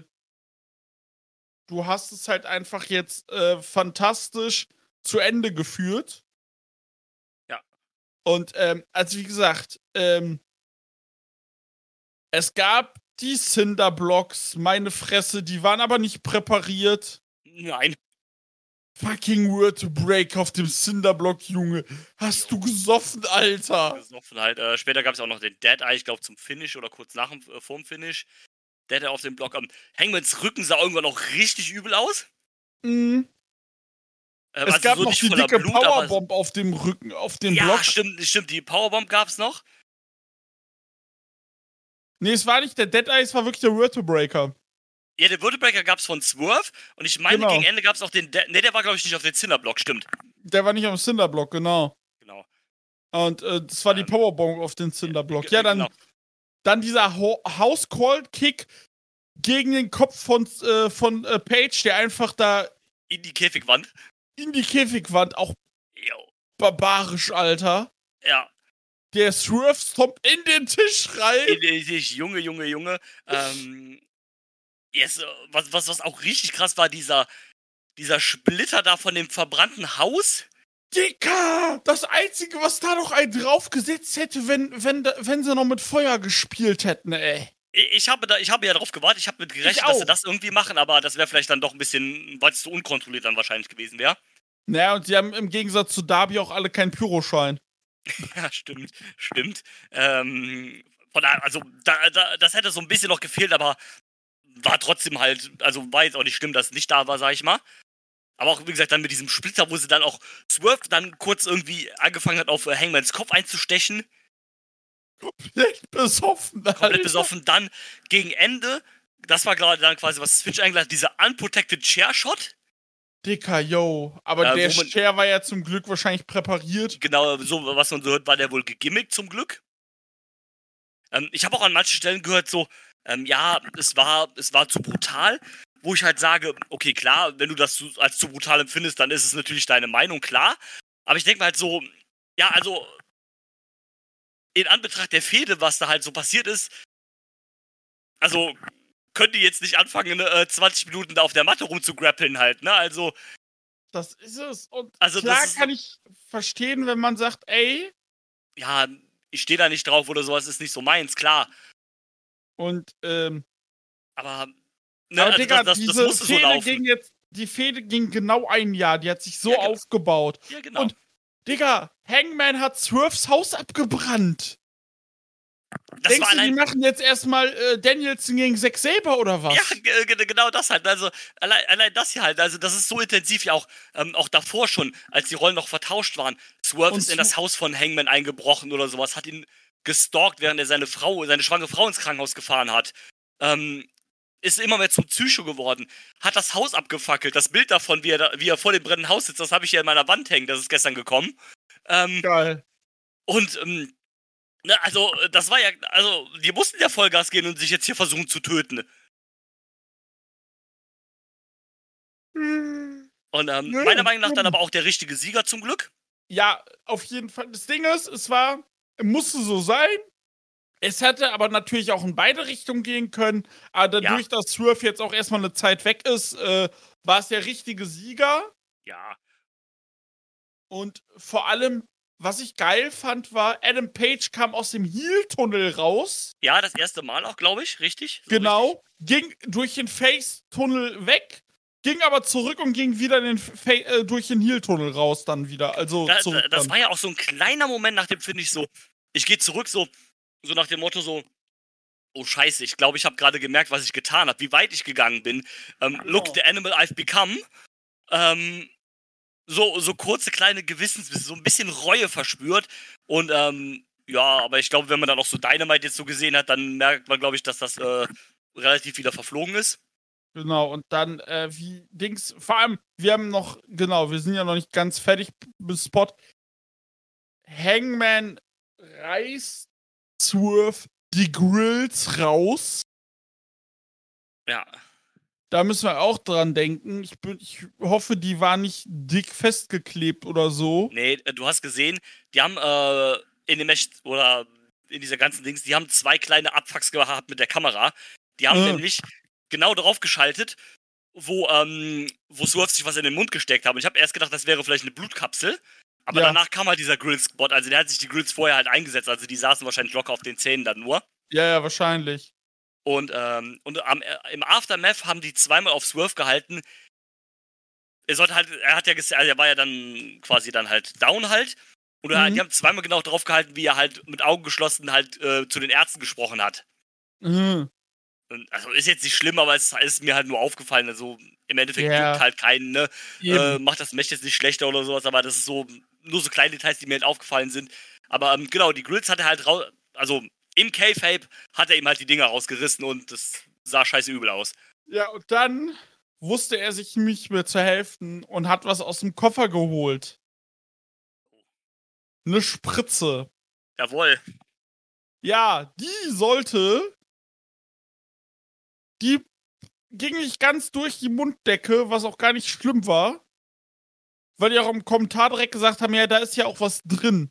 Speaker 3: du hast es halt einfach jetzt fantastisch zu Ende geführt.
Speaker 4: Ja.
Speaker 3: Und, also wie gesagt, es gab die Cinderblocks, meine Fresse, die waren aber nicht präpariert.
Speaker 4: Nein.
Speaker 3: Fucking Word to Break auf dem Cinderblock, Junge. Hast du gesoffen, Alter?
Speaker 4: Gesoffen halt. Später gab es auch noch den Dead Eye, ich glaube zum Finish oder kurz nach dem vorm Finish. Dead Eye auf dem Block. Hangmans Rücken sah irgendwann auch richtig übel aus.
Speaker 3: Mhm. Es
Speaker 4: also
Speaker 3: gab
Speaker 4: so
Speaker 3: noch
Speaker 4: nicht
Speaker 3: die
Speaker 4: voller
Speaker 3: dicke
Speaker 4: Blut, aber
Speaker 3: Powerbomb auf dem Rücken, auf dem Block.
Speaker 4: ja, stimmt, die Powerbomb gab's noch.
Speaker 3: Nee, es war nicht der Dead Eye, es war wirklich der Word to Breaker.
Speaker 4: Ja, den Vertebreaker gab's von Swerve und ich meine,
Speaker 3: Genau.
Speaker 4: gegen Ende gab's auch den der war, glaube ich, nicht auf den Cinderblock, stimmt.
Speaker 3: Der war nicht auf dem Cinderblock, genau.
Speaker 4: Genau.
Speaker 3: Und das war die Powerbomb auf den Cinderblock. Ja,
Speaker 4: genau.
Speaker 3: dann dieser House-Call-Kick gegen den Kopf von Page, der einfach da
Speaker 4: In die Käfigwand.
Speaker 3: in die Käfigwand, auch
Speaker 4: Jo.
Speaker 3: barbarisch, Alter.
Speaker 4: Ja.
Speaker 3: Der Swerve stompt in den Tisch rein.
Speaker 4: Junge. Yes, was auch richtig krass war, dieser Splitter da von dem verbrannten Haus.
Speaker 3: Dicker! Das Einzige, was da noch einen draufgesetzt hätte, wenn sie noch mit Feuer gespielt hätten, ey.
Speaker 4: Ich habe ja darauf gewartet, ich habe mit gerechnet, dass sie das irgendwie machen, aber das wäre vielleicht dann doch ein bisschen, weil es zu unkontrolliert dann wahrscheinlich gewesen wäre.
Speaker 3: Naja, und sie haben im Gegensatz zu Darby auch alle keinen Pyroschein.
Speaker 4: Ja, stimmt. Also, das hätte so ein bisschen noch gefehlt, aber war trotzdem halt, also war jetzt auch nicht schlimm, dass es nicht da war, sag ich mal. Aber auch, wie gesagt, dann mit diesem Splitter, wo sie dann auch Swerve dann kurz irgendwie angefangen hat, auf Hangmans Kopf einzustechen.
Speaker 3: Komplett besoffen, Alter.
Speaker 4: Komplett besoffen. Dann gegen Ende, das war gerade dann quasi, was Switch eigentlich hat, dieser Unprotected Chair Shot.
Speaker 3: Dicker, yo. Aber der Chair war ja zum Glück wahrscheinlich präpariert.
Speaker 4: Genau, so was man so hört, war der wohl gegimmickt zum Glück. Ich habe auch an manchen Stellen gehört, so, ja, es war zu brutal. Wo ich halt sage, okay, klar, wenn du das als zu brutal empfindest, dann ist es natürlich deine Meinung, klar. Aber ich denke mir halt so, ja, also in Anbetracht der Fehde, was da halt so passiert ist, also können die jetzt nicht anfangen, 20 Minuten da auf der Matte rumzugrappeln halt, ne? Also
Speaker 3: das ist es. Und
Speaker 4: also
Speaker 3: klar kann ich verstehen, wenn man sagt, ey.
Speaker 4: Ja, ich stehe da nicht drauf oder sowas, ist nicht so meins, klar.
Speaker 3: Und,
Speaker 4: aber
Speaker 3: ne, aber
Speaker 4: also
Speaker 3: Digga,
Speaker 4: das
Speaker 3: diese
Speaker 4: musste so laufen.
Speaker 3: Die Fehde ging genau ein Jahr, die hat sich so aufgebaut.
Speaker 4: Ja, genau.
Speaker 3: Und, Digga, Hangman hat Swerves Haus abgebrannt. Denkst du, die machen jetzt erstmal Danielson gegen Zack Sabre oder was?
Speaker 4: Ja, genau das halt. Also, allein das hier halt. Also, das ist so intensiv ja auch davor schon, als die Rollen noch vertauscht waren. Swerve ist in das Haus von Hangman eingebrochen oder sowas, hat ihn gestalkt, während er seine schwangere Frau ins Krankenhaus gefahren hat. Ist immer mehr zum Psycho geworden. Hat das Haus abgefackelt. Das Bild davon, wie er vor dem brennenden Haus sitzt, das habe ich ja in meiner Wand hängen. Das ist gestern gekommen.
Speaker 3: Geil.
Speaker 4: Und, ne, also, das war ja, also, die mussten ja Vollgas gehen und sich jetzt hier versuchen zu töten. Und meiner Meinung nach dann aber auch der richtige Sieger zum Glück.
Speaker 3: Ja, auf jeden Fall. Das Ding ist, musste so sein. Es hätte aber natürlich auch in beide Richtungen gehen können. Aber dadurch, dass Swerve jetzt auch erstmal eine Zeit weg ist, war es der richtige Sieger.
Speaker 4: Ja.
Speaker 3: Und vor allem, was ich geil fand, war, Adam Page kam aus dem Heel-Tunnel raus.
Speaker 4: Ja, das erste Mal auch, glaube ich, richtig? So
Speaker 3: genau. Richtig. Ging durch den Face-Tunnel weg, ging aber zurück und ging wieder durch den Heel-Tunnel raus dann wieder. Also
Speaker 4: das war ja auch so ein kleiner Moment nach dem Finish so, ich gehe zurück so, so nach dem Motto so, oh scheiße, ich glaube, ich habe gerade gemerkt, was ich getan habe, wie weit ich gegangen bin. Look the animal I've become. So kurze kleine Gewissensbisse, so ein bisschen Reue verspürt. Und ja, aber ich glaube, wenn man dann auch so Dynamite jetzt so gesehen hat, dann merkt man, glaube ich, dass das relativ wieder verflogen ist.
Speaker 3: Genau, und dann, vor allem, wir sind ja noch nicht ganz fertig bis Spot. Hangman reißt Swerve die Grills raus.
Speaker 4: Ja.
Speaker 3: Da müssen wir auch dran denken. Ich hoffe, die war nicht dick festgeklebt oder so.
Speaker 4: Nee, du hast gesehen, die haben in dem Match oder in dieser ganzen Dings, die haben 2 kleine Abfucks gehabt mit der Kamera. Die haben nämlich genau drauf geschaltet, wo Swerve sich was in den Mund gesteckt hat. Und ich habe erst gedacht, das wäre vielleicht eine Blutkapsel. Aber danach kam halt dieser Grill-Spot. Also der hat sich die Grills vorher halt eingesetzt. Also die saßen wahrscheinlich locker auf den Zähnen dann nur.
Speaker 3: Ja, wahrscheinlich.
Speaker 4: Und im Aftermath haben die zweimal auf Swerve gehalten. Er war ja dann quasi dann halt down halt. Und die haben zweimal genau drauf gehalten, wie er halt mit Augen geschlossen halt zu den Ärzten gesprochen hat.
Speaker 3: Mhm.
Speaker 4: Und, also ist jetzt nicht schlimm, aber es ist mir halt nur aufgefallen. Also im Endeffekt juckt halt keinen, ne? Macht das Match jetzt nicht schlechter oder sowas, aber das ist so nur so kleine Details, die mir halt aufgefallen sind. Aber genau, die Grills hat er halt also im K-Fape hat er ihm halt die Dinger rausgerissen und das sah scheiße übel aus.
Speaker 3: Ja, und dann wusste er sich nicht mehr zu helfen und hat was aus dem Koffer geholt. Eine Spritze.
Speaker 4: Jawohl.
Speaker 3: Ja, die ging nicht ganz durch die Munddecke, was auch gar nicht schlimm war. Weil die auch im Kommentar direkt gesagt haben, ja, da ist ja auch was drin.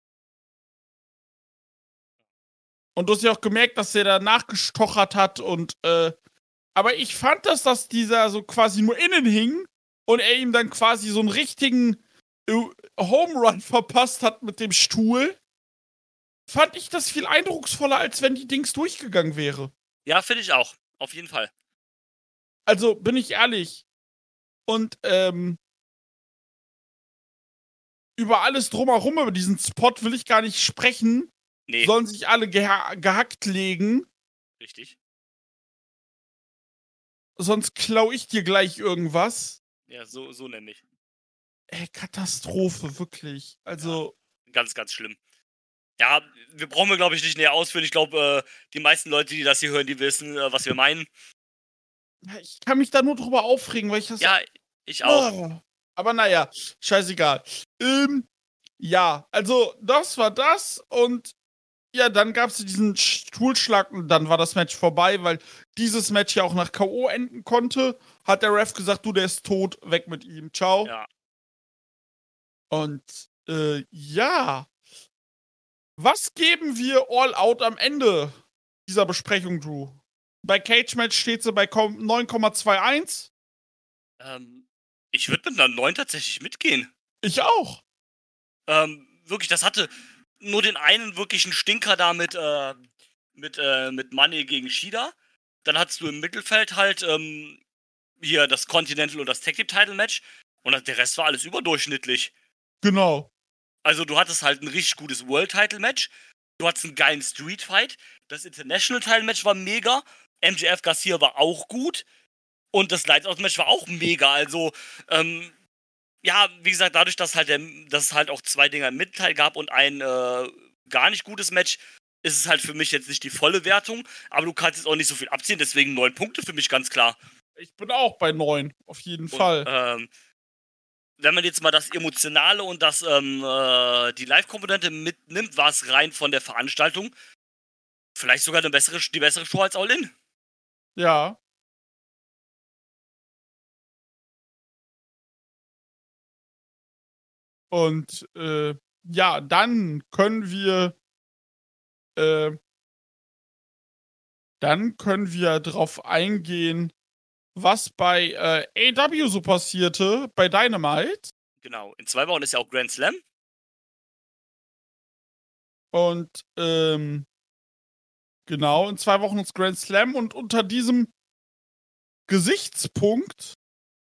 Speaker 3: Und du hast ja auch gemerkt, dass der da nachgestochert hat und, aber ich fand dass dieser so quasi nur innen hing und er ihm dann quasi so einen richtigen Home Run verpasst hat mit dem Stuhl. Fand ich das viel eindrucksvoller, als wenn die Dings durchgegangen wäre.
Speaker 4: Ja, finde ich auch. Auf jeden Fall.
Speaker 3: Also, bin ich ehrlich. Und, über alles drumherum, über diesen Spot will ich gar nicht sprechen.
Speaker 4: Nee.
Speaker 3: Sollen sich alle gehackt legen.
Speaker 4: Richtig.
Speaker 3: Sonst klau ich dir gleich irgendwas.
Speaker 4: Ja, so nämlich.
Speaker 3: Katastrophe, wirklich. Also.
Speaker 4: Ja, ganz, ganz schlimm. Ja, wir brauchen glaube ich, nicht näher ausführen. Ich glaube, die meisten Leute, die das hier hören, die wissen, was wir meinen.
Speaker 3: Ich kann mich da nur drüber aufregen, weil ich das.
Speaker 4: Ja, ich auch.
Speaker 3: Oh. Aber naja, scheißegal. Ja, also, das war das und ja, dann gab es diesen Stuhlschlag und dann war das Match vorbei, weil dieses Match ja auch nach K.O. enden konnte. Hat der Ref gesagt, der ist tot, weg mit ihm, ciao.
Speaker 4: Ja.
Speaker 3: Und, ja. Was geben wir All Out am Ende dieser Besprechung, Drew? Bei Cage Match steht sie bei 9,21.
Speaker 4: Ich würde mit einer 9 tatsächlich mitgehen.
Speaker 3: Ich auch.
Speaker 4: Wirklich, das hatte nur den einen wirklichen Stinker da mit Money gegen Shida. Dann hattest du im Mittelfeld halt hier das Continental und das Tag Team Title Match. Und der Rest war alles überdurchschnittlich.
Speaker 3: Genau.
Speaker 4: Also du hattest halt ein richtig gutes World Title Match. Du hattest einen geilen Street Fight. Das International Title Match war mega. MJF Garcia war auch gut. Und das Lights Out Match war auch mega. Also, ja, wie gesagt, dadurch, dass es halt auch 2 Dinger im Mittelteil gab und ein gar nicht gutes Match, ist es halt für mich jetzt nicht die volle Wertung. Aber du kannst jetzt auch nicht so viel abziehen, deswegen 9 Punkte für mich ganz klar.
Speaker 3: Ich bin auch bei 9, auf jeden Fall.
Speaker 4: Wenn man jetzt mal das Emotionale und die Live-Komponente mitnimmt, war es rein von der Veranstaltung vielleicht sogar die bessere Show als All In.
Speaker 3: Ja. Und ja, dann können wir drauf eingehen, was bei AEW so passierte, bei Dynamite.
Speaker 4: Genau, in 2 Wochen ist ja auch Grand Slam.
Speaker 3: Und genau, in 2 Wochen ist Grand Slam und unter diesem Gesichtspunkt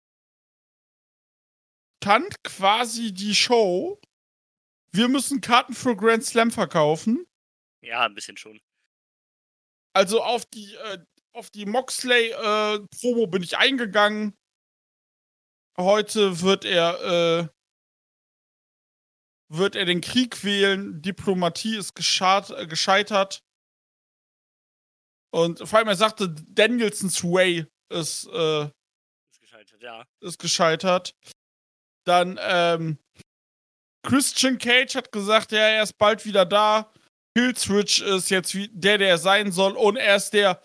Speaker 3: stand quasi die Show, wir müssen Karten für Grand Slam verkaufen.
Speaker 4: Ja, ein bisschen schon.
Speaker 3: Also auf die Moxley-Promo bin ich eingegangen. Heute wird er den Krieg wählen. Diplomatie ist gescheitert. Und vor allem, er sagte, Danielsons Way ist
Speaker 4: Gescheitert, ja.
Speaker 3: gescheitert. Dann, Christian Cage hat gesagt, ja, er ist bald wieder da. Killswitch ist jetzt der er sein soll. Und er ist der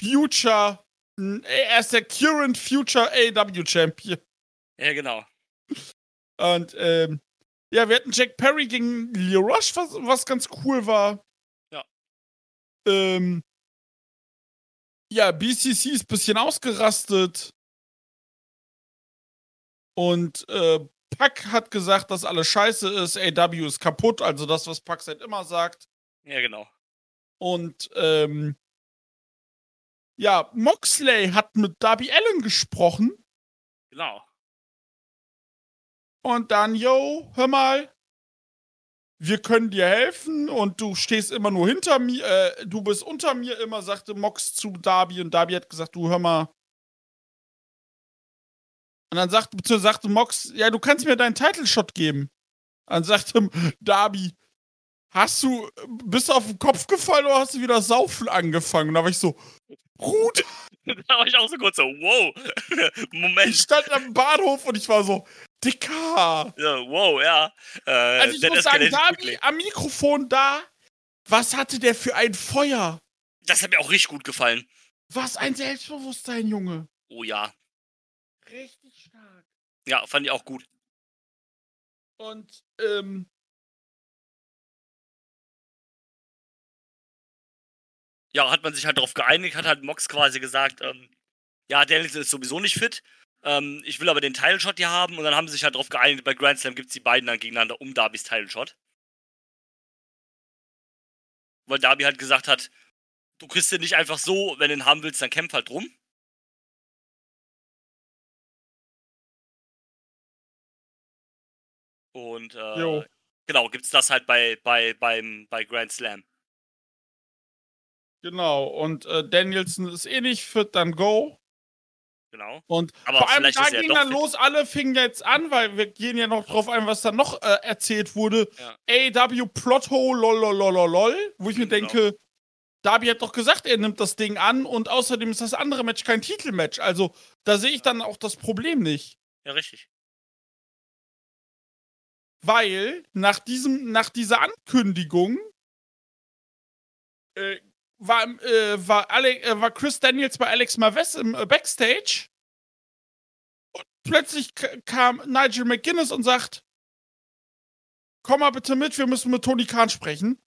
Speaker 3: Current Future AEW Champion.
Speaker 4: Ja, genau.
Speaker 3: Und, ja, wir hatten Jack Perry gegen Lio Rush, was ganz cool war.
Speaker 4: Ja.
Speaker 3: Ja, BCC ist ein bisschen ausgerastet. Und, Pac hat gesagt, dass alles scheiße ist. AEW ist kaputt, also das, was Pac seit immer sagt.
Speaker 4: Ja, genau.
Speaker 3: Und, ja, Moxley hat mit Darby Allin gesprochen.
Speaker 4: Genau.
Speaker 3: Und dann, yo, hör mal, wir können dir helfen und du stehst immer nur hinter mir, du bist unter mir immer, sagte Mox zu Darby. Und Darby hat gesagt, du hör mal. Und dann sagte Mox, ja, du kannst mir deinen Title-Shot geben. Dann sagte Darby, bist du auf den Kopf gefallen oder hast du wieder saufen angefangen? Und da war ich so, Bruder.
Speaker 4: Da war ich auch so kurz so, wow. Moment.
Speaker 3: Ich stand am Bahnhof und ich war so, Dicker.
Speaker 4: Ja, wow, ja.
Speaker 3: Also ich muss sagen, Darby am Mikrofon da, was hatte der für ein Feuer?
Speaker 4: Das hat mir auch richtig gut gefallen.
Speaker 3: Was ein Selbstbewusstsein, Junge.
Speaker 4: Oh ja.
Speaker 3: Richtig stark.
Speaker 4: Ja, fand ich auch gut.
Speaker 3: Und,
Speaker 4: ja, hat man sich halt darauf geeinigt, hat halt Mox quasi gesagt, ja, Danielson ist sowieso nicht fit. Ich will aber den Title-Shot hier haben. Und dann haben sie sich halt darauf geeinigt, bei Grand Slam gibt es die beiden dann gegeneinander um Darbys Title-Shot. Weil Darby halt gesagt hat, du kriegst den nicht einfach so, wenn du ihn haben willst, dann kämpf halt drum. Und genau, gibt's das halt bei Grand Slam.
Speaker 3: Genau, und Danielson ist eh nicht fit, dann go.
Speaker 4: Genau.
Speaker 3: Und
Speaker 4: aber
Speaker 3: vor allem
Speaker 4: vielleicht
Speaker 3: da
Speaker 4: ist er
Speaker 3: ging
Speaker 4: doch
Speaker 3: dann
Speaker 4: fit.
Speaker 3: los, alle fingen jetzt an, weil wir gehen ja noch drauf ein, was da noch erzählt wurde.
Speaker 4: Ja.
Speaker 3: AEW Plothole, lol, wo ich mir
Speaker 4: Genau.
Speaker 3: denke, Darby hat doch gesagt, er nimmt das Ding an und außerdem ist das andere Match kein Titelmatch. Also da sehe ich dann auch das Problem nicht.
Speaker 4: Ja, richtig.
Speaker 3: Weil nach dieser Ankündigung war Chris Daniels bei Alex Marvez im Backstage und plötzlich kam Nigel McGuinness und sagt, komm mal bitte mit, wir müssen mit Tony Khan sprechen.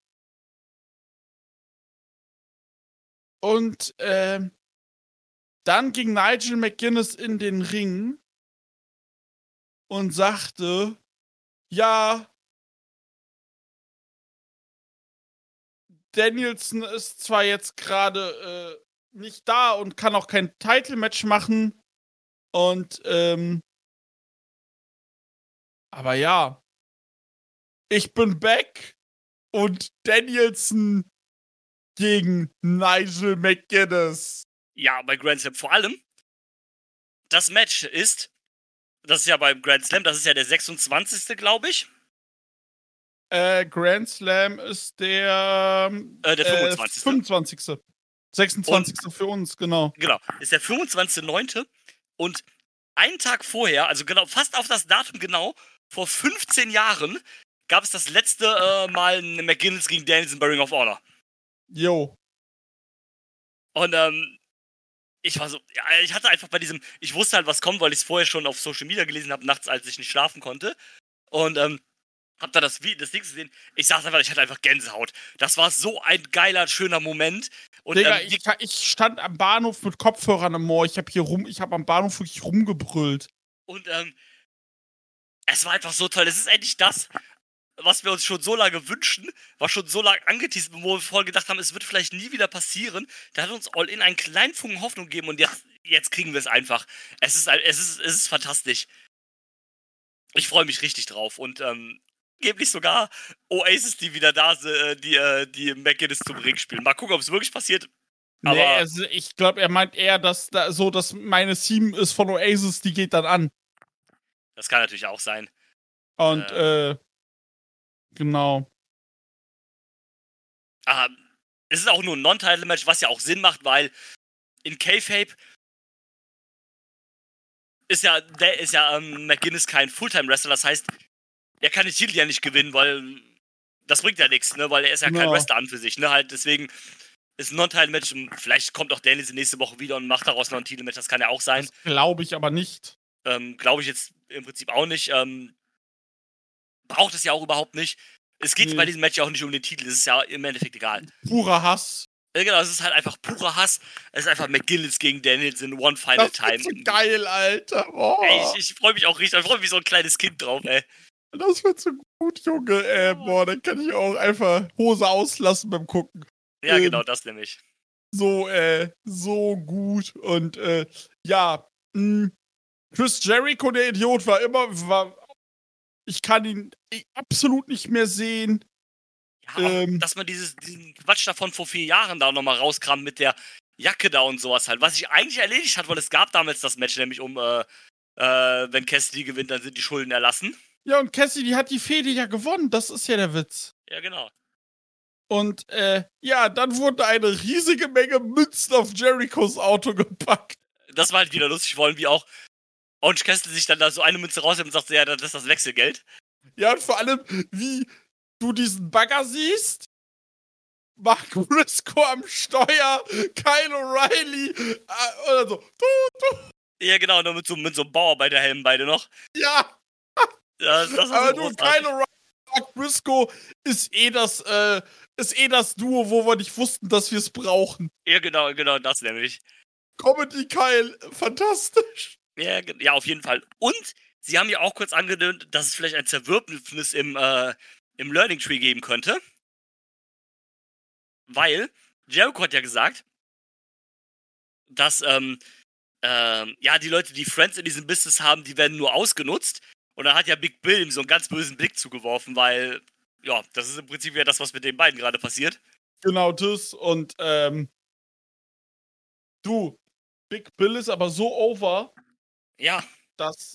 Speaker 3: Und dann ging Nigel McGuinness in den Ring und sagte, ja, Danielson ist zwar jetzt gerade nicht da und kann auch kein Title-Match machen. Und, aber ja, ich bin back und Danielson gegen Nigel McGuinness.
Speaker 4: Ja, bei Grand Slam vor allem. Das Match ist, das ist ja beim Grand Slam, das ist ja der 26. glaube ich.
Speaker 3: Grand Slam ist der
Speaker 4: 25.
Speaker 3: 25. 26. für uns, genau.
Speaker 4: Genau, ist der 25.9. Und einen Tag vorher, also genau, fast auf das Datum genau, vor 15 Jahren, gab es das letzte Mal eine McGuinness gegen Danielson bei Ring of Honor.
Speaker 3: Jo.
Speaker 4: Und ich war so, ja, ich hatte einfach bei diesem, ich wusste halt, was kommt, weil ich es vorher schon auf Social Media gelesen habe, nachts, als ich nicht schlafen konnte. Und hab da das Ding gesehen. Ich sag's einfach, ich hatte einfach Gänsehaut. Das war so ein geiler, schöner Moment. Und
Speaker 3: Digga, ich stand am Bahnhof mit Kopfhörern im Ohr. Ich hab am Bahnhof wirklich rumgebrüllt.
Speaker 4: Und es war einfach so toll. Es ist endlich das, was wir uns schon so lange wünschen, was schon so lange angeteasert, wo wir vorher gedacht haben, es wird vielleicht nie wieder passieren. Da hat uns All-In einen kleinen Funken Hoffnung gegeben und jetzt kriegen wir es einfach. Es ist fantastisch. Ich freue mich richtig drauf und angeblich sogar Oasis, die wieder da sind, die McGinnis zum Ring spielen. Mal gucken, ob es wirklich passiert. Aber
Speaker 3: Nee, also ich glaube, er meint eher, dass dass meine Team ist von Oasis, die geht dann an.
Speaker 4: das kann natürlich auch sein.
Speaker 3: Und, genau.
Speaker 4: Es ist auch nur ein Non-Title-Match, was ja auch Sinn macht, weil in Kayfabe ist ja McGinnis kein Fulltime-Wrestler, das heißt, er kann den Titel ja nicht gewinnen, weil das bringt ja nichts, ne, weil er ist ja kein Wrestler an für sich, ne, halt deswegen ist ein Non-Title-Match und vielleicht kommt auch Danielson nächste Woche wieder und macht daraus noch ein Titelmatch, das kann ja auch sein.
Speaker 3: Glaube ich aber nicht.
Speaker 4: Glaube ich jetzt im Prinzip auch nicht. Braucht es ja auch überhaupt nicht. Es geht bei diesem Match ja auch nicht um den Titel, es ist ja im Endeffekt egal.
Speaker 3: Purer Hass.
Speaker 4: Genau, es ist halt einfach purer Hass. Es ist einfach McGinnis gegen Danielson, One Final Time.
Speaker 3: Das wird so geil, Alter. Oh.
Speaker 4: Ey, ich freue mich auch richtig, ich freue mich wie so ein kleines Kind drauf, ey.
Speaker 3: Das wird so gut, Junge. Boah, dann kann ich auch einfach Hose auslassen beim Gucken.
Speaker 4: Ja, genau, das nämlich.
Speaker 3: So gut. Und, Chris Jericho, der Idiot, ich kann ihn absolut nicht mehr sehen.
Speaker 4: Ja, auch, dass man diesen Quatsch davon vor 4 Jahren da nochmal rauskramt mit der Jacke da und sowas halt, was sich eigentlich erledigt hat, weil es gab damals das Match, nämlich wenn Cassidy gewinnt, dann sind die Schulden erlassen.
Speaker 3: Ja, und Cassidy hat die Fehde ja gewonnen, das ist ja der Witz.
Speaker 4: Ja, genau.
Speaker 3: Und, dann wurde eine riesige Menge Münzen auf Jerichos Auto gepackt.
Speaker 4: Das war halt wieder lustig, vor allem wie auch Orange Cassidy sich dann da so eine Münze rausnimmt und sagt so, ja, das ist das Wechselgeld.
Speaker 3: Ja, und vor allem, wie du diesen Bagger siehst, Mark Briscoe am Steuer, Kyle O'Reilly, oder so.
Speaker 4: Ja, genau, nur mit so einem Bauarbeiterhelm beide noch.
Speaker 3: Ja.
Speaker 4: Das ist
Speaker 3: aber
Speaker 4: so
Speaker 3: du, Kyle O'Reilly, Mark Briscoe ist das Duo, wo wir nicht wussten, dass wir es brauchen.
Speaker 4: Ja, genau, das nämlich.
Speaker 3: Comedy Kyle, fantastisch.
Speaker 4: Ja, auf jeden Fall. Und sie haben ja auch kurz angedeutet, dass es vielleicht ein Zerwürfnis im Learning Tree geben könnte. Weil Jericho hat ja gesagt, dass die Leute, die Friends in diesem Business haben, die werden nur ausgenutzt. Und dann hat ja Big Bill ihm so einen ganz bösen Blick zugeworfen, weil, ja, das ist im Prinzip ja das, was mit den beiden gerade passiert.
Speaker 3: Genau das. Und, Big Bill ist aber so over,
Speaker 4: ja,
Speaker 3: dass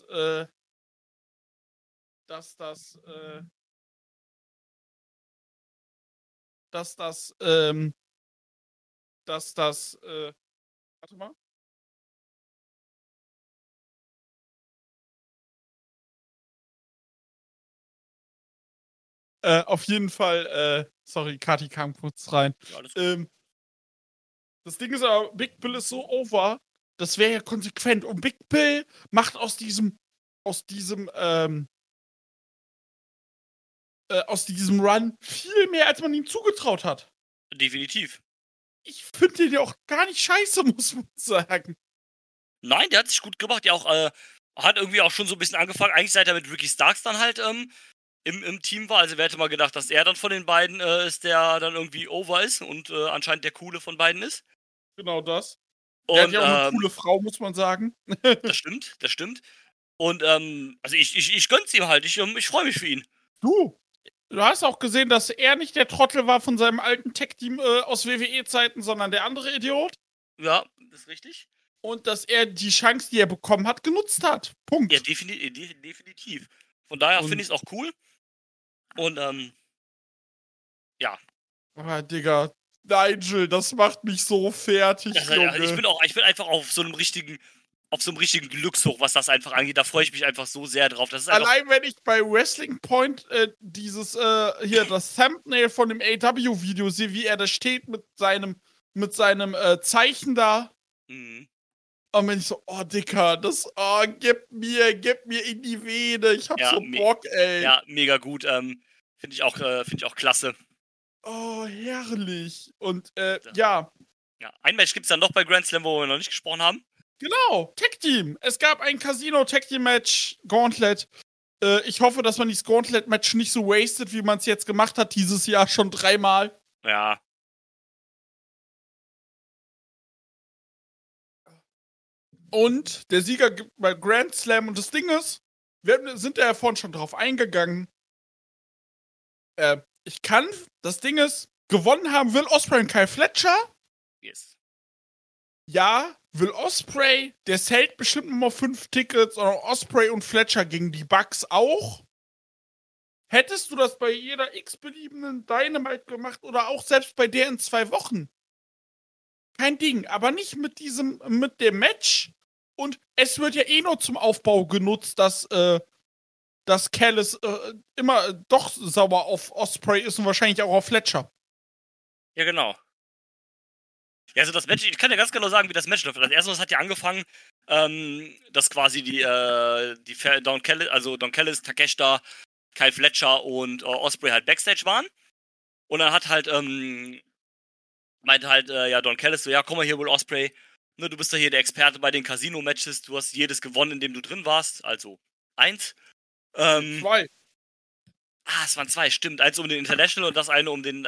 Speaker 3: warte mal. Auf jeden Fall, sorry, Kati kam kurz rein.
Speaker 4: Ja, alles gut.
Speaker 3: Das Ding ist aber, Big Bill ist so over, das wäre ja konsequent. Und Big Bill macht aus diesem Run viel mehr, als man ihm zugetraut hat.
Speaker 4: Definitiv.
Speaker 3: Ich finde den ja auch gar nicht scheiße, muss man sagen.
Speaker 4: Nein, der hat sich gut gemacht. Der auch, hat irgendwie auch schon so ein bisschen angefangen. Eigentlich seit er mit Ricky Starks dann halt im Team war. Also wer hätte mal gedacht, dass er dann von den beiden ist, der dann irgendwie over ist und anscheinend der Coole von beiden ist.
Speaker 3: Genau das.
Speaker 4: Und,
Speaker 3: der hat ja auch eine coole Frau, muss man sagen.
Speaker 4: Das stimmt. Und also ich gönn's ihm halt. Ich freue mich für ihn.
Speaker 3: Du hast auch gesehen, dass er nicht der Trottel war von seinem alten Tech-Team aus WWE-Zeiten, sondern der andere Idiot.
Speaker 4: Ja, das ist richtig.
Speaker 3: Und dass er die Chance, die er bekommen hat, genutzt hat. Punkt.
Speaker 4: Ja, definitiv. Von daher finde ich es auch cool. Und, ja.
Speaker 3: Aber, Digga, Nigel, das macht mich so fertig, Junge.
Speaker 4: Ich bin einfach auf so einem richtigen Glückshoch, was das einfach angeht. Da freue ich mich einfach so sehr drauf. Das ist
Speaker 3: allein wenn ich bei Wrestling Point das Thumbnail von dem AW-Video sehe, wie er da steht mit seinem Zeichen da.
Speaker 4: Mhm.
Speaker 3: Und wenn ich so, oh, Dicker, gib mir in die Vene. Ich hab so Bock, ey.
Speaker 4: Ja, mega gut. Finde ich auch klasse.
Speaker 3: Oh, herrlich. Und,
Speaker 4: Ja, ein Match gibt's dann noch bei Grand Slam, wo wir noch nicht gesprochen haben.
Speaker 3: Genau, Tag Team. Es gab ein Casino-Tag Team-Match, Gauntlet. Ich hoffe, dass man dieses Gauntlet-Match nicht so wasted, wie man es jetzt gemacht hat, dieses Jahr schon 3-mal.
Speaker 4: Ja.
Speaker 3: Und der Sieger gibt bei Grand Slam. Und das Ding ist, wir sind ja vorhin schon drauf eingegangen. Das Ding ist, gewonnen haben will Ospreay und Kyle Fletcher.
Speaker 4: Yes.
Speaker 3: Ja, will Ospreay, der zählt bestimmt nochmal 5 Tickets, oder Ospreay und Fletcher gegen die Bucks auch. Hättest du das bei jeder x-beliebenden Dynamite gemacht oder auch selbst bei der in 2 Wochen? Kein Ding, aber nicht mit dem Match. Und es wird ja eh nur zum Aufbau genutzt, dass Callis immer doch sauer auf Ospreay ist und wahrscheinlich auch auf Fletcher.
Speaker 4: Ja, genau. Ja, also das Match, ich kann dir ganz genau sagen, wie das Match läuft. Das erste, das hat ja angefangen, dass quasi Don Callis, Takeshita, Kyle Fletcher und Ospreay halt Backstage waren. Und dann hat halt, meinte halt, Don Callis so, ja, komm mal hier wohl, Ospreay, ne, du bist doch hier der Experte bei den Casino-Matches, du hast jedes gewonnen, in dem du drin warst, also 1.
Speaker 3: 2.
Speaker 4: Es waren 2, stimmt. Eins um den International und das eine um den,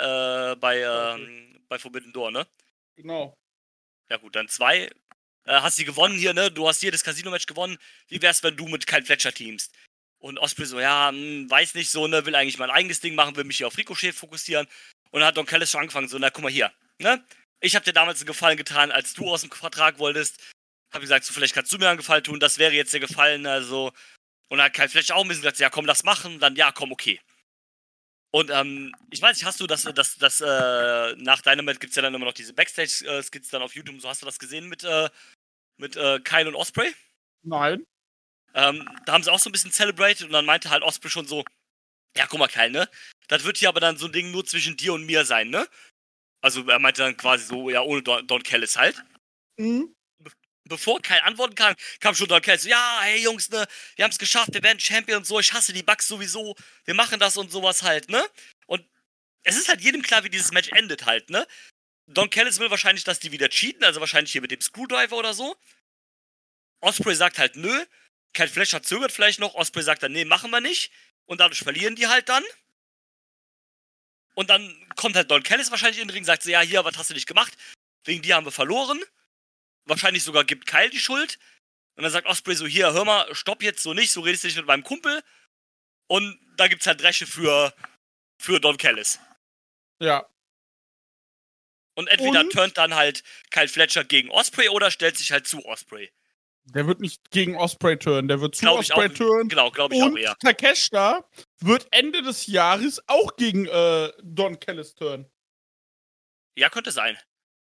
Speaker 4: bei Forbidden Door, ne?
Speaker 3: Genau.
Speaker 4: Ja gut, dann 2. Hast sie gewonnen hier, ne? Du hast jedes Casino-Match gewonnen. Wie wär's, wenn du mit Kyle Fletcher teamst? Und Ospreay so, ja, weiß nicht so, ne? Will eigentlich mein eigenes Ding machen, will mich hier auf Ricochet fokussieren. Und dann hat Don Callis schon angefangen, so, na, guck mal hier, ne? Ich hab dir damals einen Gefallen getan, als du aus dem Vertrag wolltest. Hab gesagt, so, vielleicht kannst du mir einen Gefallen tun, das wäre jetzt der Gefallen, also. Und dann hat Kyle Fletcher auch ein bisschen gesagt, ja, komm, lass machen. Dann, ja, komm, okay. Und, ich weiß nicht, hast du das nach Dynamite gibt's ja dann immer noch diese Backstage-Skits dann auf YouTube, so hast du das gesehen mit Kyle und Ospreay?
Speaker 3: Nein.
Speaker 4: Da haben sie auch so ein bisschen celebrated und dann meinte halt Ospreay schon so, ja, guck mal, Kyle, ne? Das wird hier aber dann so ein Ding nur zwischen dir und mir sein, ne? Also er meinte dann quasi so, ja, ohne Don Callis halt.
Speaker 3: Mhm.
Speaker 4: Bevor Kyle antworten kann, kam schon Don Callis so, ja, hey Jungs, ne, wir haben es geschafft, wir werden Champion und so, ich hasse die Bucks sowieso, wir machen das und sowas halt, ne? Und es ist halt jedem klar, wie dieses Match endet halt, ne? Don Callis will wahrscheinlich, dass die wieder cheaten, also wahrscheinlich hier mit dem Screwdriver oder so. Ospreay sagt halt, nö. Kyle Fletcher zögert vielleicht noch, Ospreay sagt dann, nee, machen wir nicht. Und dadurch verlieren die halt dann. Und dann kommt halt Don Callis wahrscheinlich in den Ring, sagt so, ja, hier, was hast du nicht gemacht? Wegen dir haben wir verloren. Wahrscheinlich sogar gibt Kyle die Schuld. Und dann sagt Ospreay so, hier, hör mal, stopp jetzt so nicht, so redest du nicht mit meinem Kumpel. Und da gibt's halt Dresche für Don Callis.
Speaker 3: Ja.
Speaker 4: Und entweder turnt dann halt Kyle Fletcher gegen Ospreay oder stellt sich halt zu Ospreay.
Speaker 3: Der wird nicht gegen Ospreay turnen, der wird zu
Speaker 4: Glaub
Speaker 3: Ospreay turnen.
Speaker 4: Genau, glaube ich auch eher.
Speaker 3: Und Takeshita wird Ende des Jahres auch gegen Don Callis turnen.
Speaker 4: Ja, könnte sein.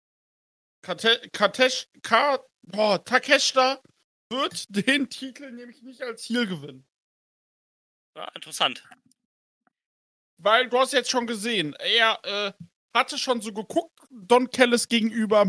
Speaker 3: Takeshita wird den Titel nämlich nicht als Heel gewinnen.
Speaker 4: Ja, interessant.
Speaker 3: Weil du hast jetzt schon gesehen, er hatte schon so geguckt, Don Callis gegenüber,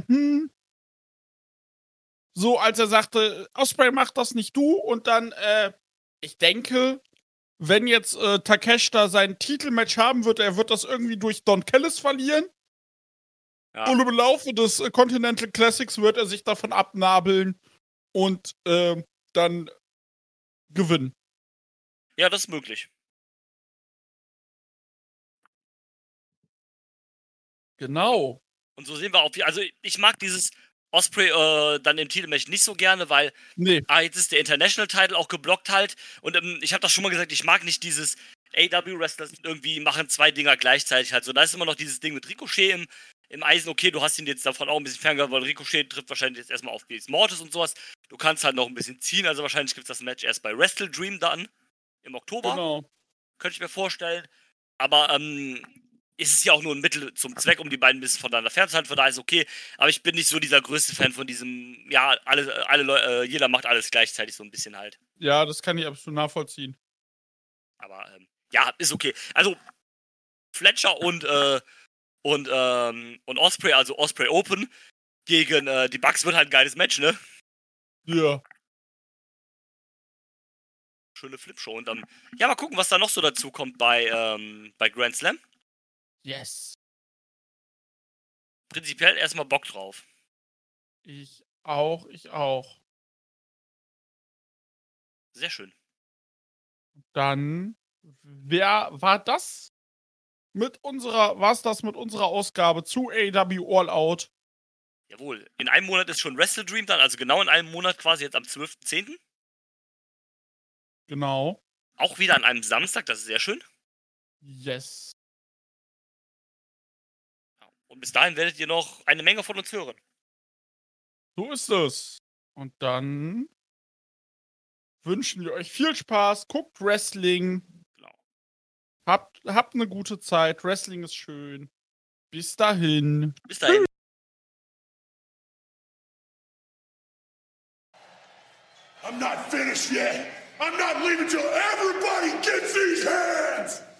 Speaker 3: so als er sagte, Ospreay macht das nicht du. Und dann, ich denke, wenn jetzt Takeshita sein Titelmatch haben wird, er wird das irgendwie durch Don Callis verlieren.
Speaker 4: Ja.
Speaker 3: Und im Laufe des Continental Classics wird er sich davon abnabeln und dann gewinnen.
Speaker 4: Ja, das ist möglich.
Speaker 3: Genau.
Speaker 4: Und so sehen wir auch, also ich mag dieses Ospreay dann im Titelmatch nicht so gerne, weil jetzt ist der International Title auch geblockt halt. Und ich habe das schon mal gesagt, ich mag nicht dieses AW-Wrestler irgendwie machen 2 Dinger gleichzeitig halt. So, da ist immer noch dieses Ding mit Ricochet im Eisen. Okay, du hast ihn jetzt davon auch ein bisschen ferngehalten, weil Ricochet trifft wahrscheinlich jetzt erstmal auf Beast Mortis und sowas. Du kannst halt noch ein bisschen ziehen, also wahrscheinlich gibt es das Match erst bei Wrestle Dream dann im Oktober.
Speaker 3: Genau.
Speaker 4: Könnte ich mir vorstellen. Aber es ist ja auch nur ein Mittel zum Zweck, um die beiden ein bisschen voneinander fernzuhalten. Von daher ist okay. Aber ich bin nicht so dieser größte Fan von diesem, ja, alle Leute, jeder macht alles gleichzeitig so ein bisschen halt.
Speaker 3: Ja, das kann ich absolut nachvollziehen.
Speaker 4: Aber ja, ist okay. Also Fletcher und Ospreay, also Ospreay Open gegen die Bucks wird halt ein geiles Match, ne?
Speaker 3: Ja.
Speaker 4: Schöne Flipshow. Und ja, mal gucken, was da noch so dazu kommt bei Grand Slam.
Speaker 3: Yes.
Speaker 4: Prinzipiell erstmal Bock drauf.
Speaker 3: Ich auch.
Speaker 4: Sehr schön.
Speaker 3: Dann, war das mit unserer Ausgabe zu AEW All Out?
Speaker 4: Jawohl. In einem Monat ist schon Wrestle Dream dann, also genau in einem Monat quasi jetzt am 12.10.
Speaker 3: Genau.
Speaker 4: Auch wieder an einem Samstag, das ist sehr schön.
Speaker 3: Yes.
Speaker 4: Und bis dahin werdet ihr noch eine Menge von uns hören.
Speaker 3: So ist es. Und dann wünschen wir euch viel Spaß. Guckt Wrestling.
Speaker 4: Genau.
Speaker 3: Habt eine gute Zeit. Wrestling ist schön. Bis dahin.
Speaker 4: Bis dahin.
Speaker 2: I'm not finished yet. I'm not leaving till everybody gets these hands.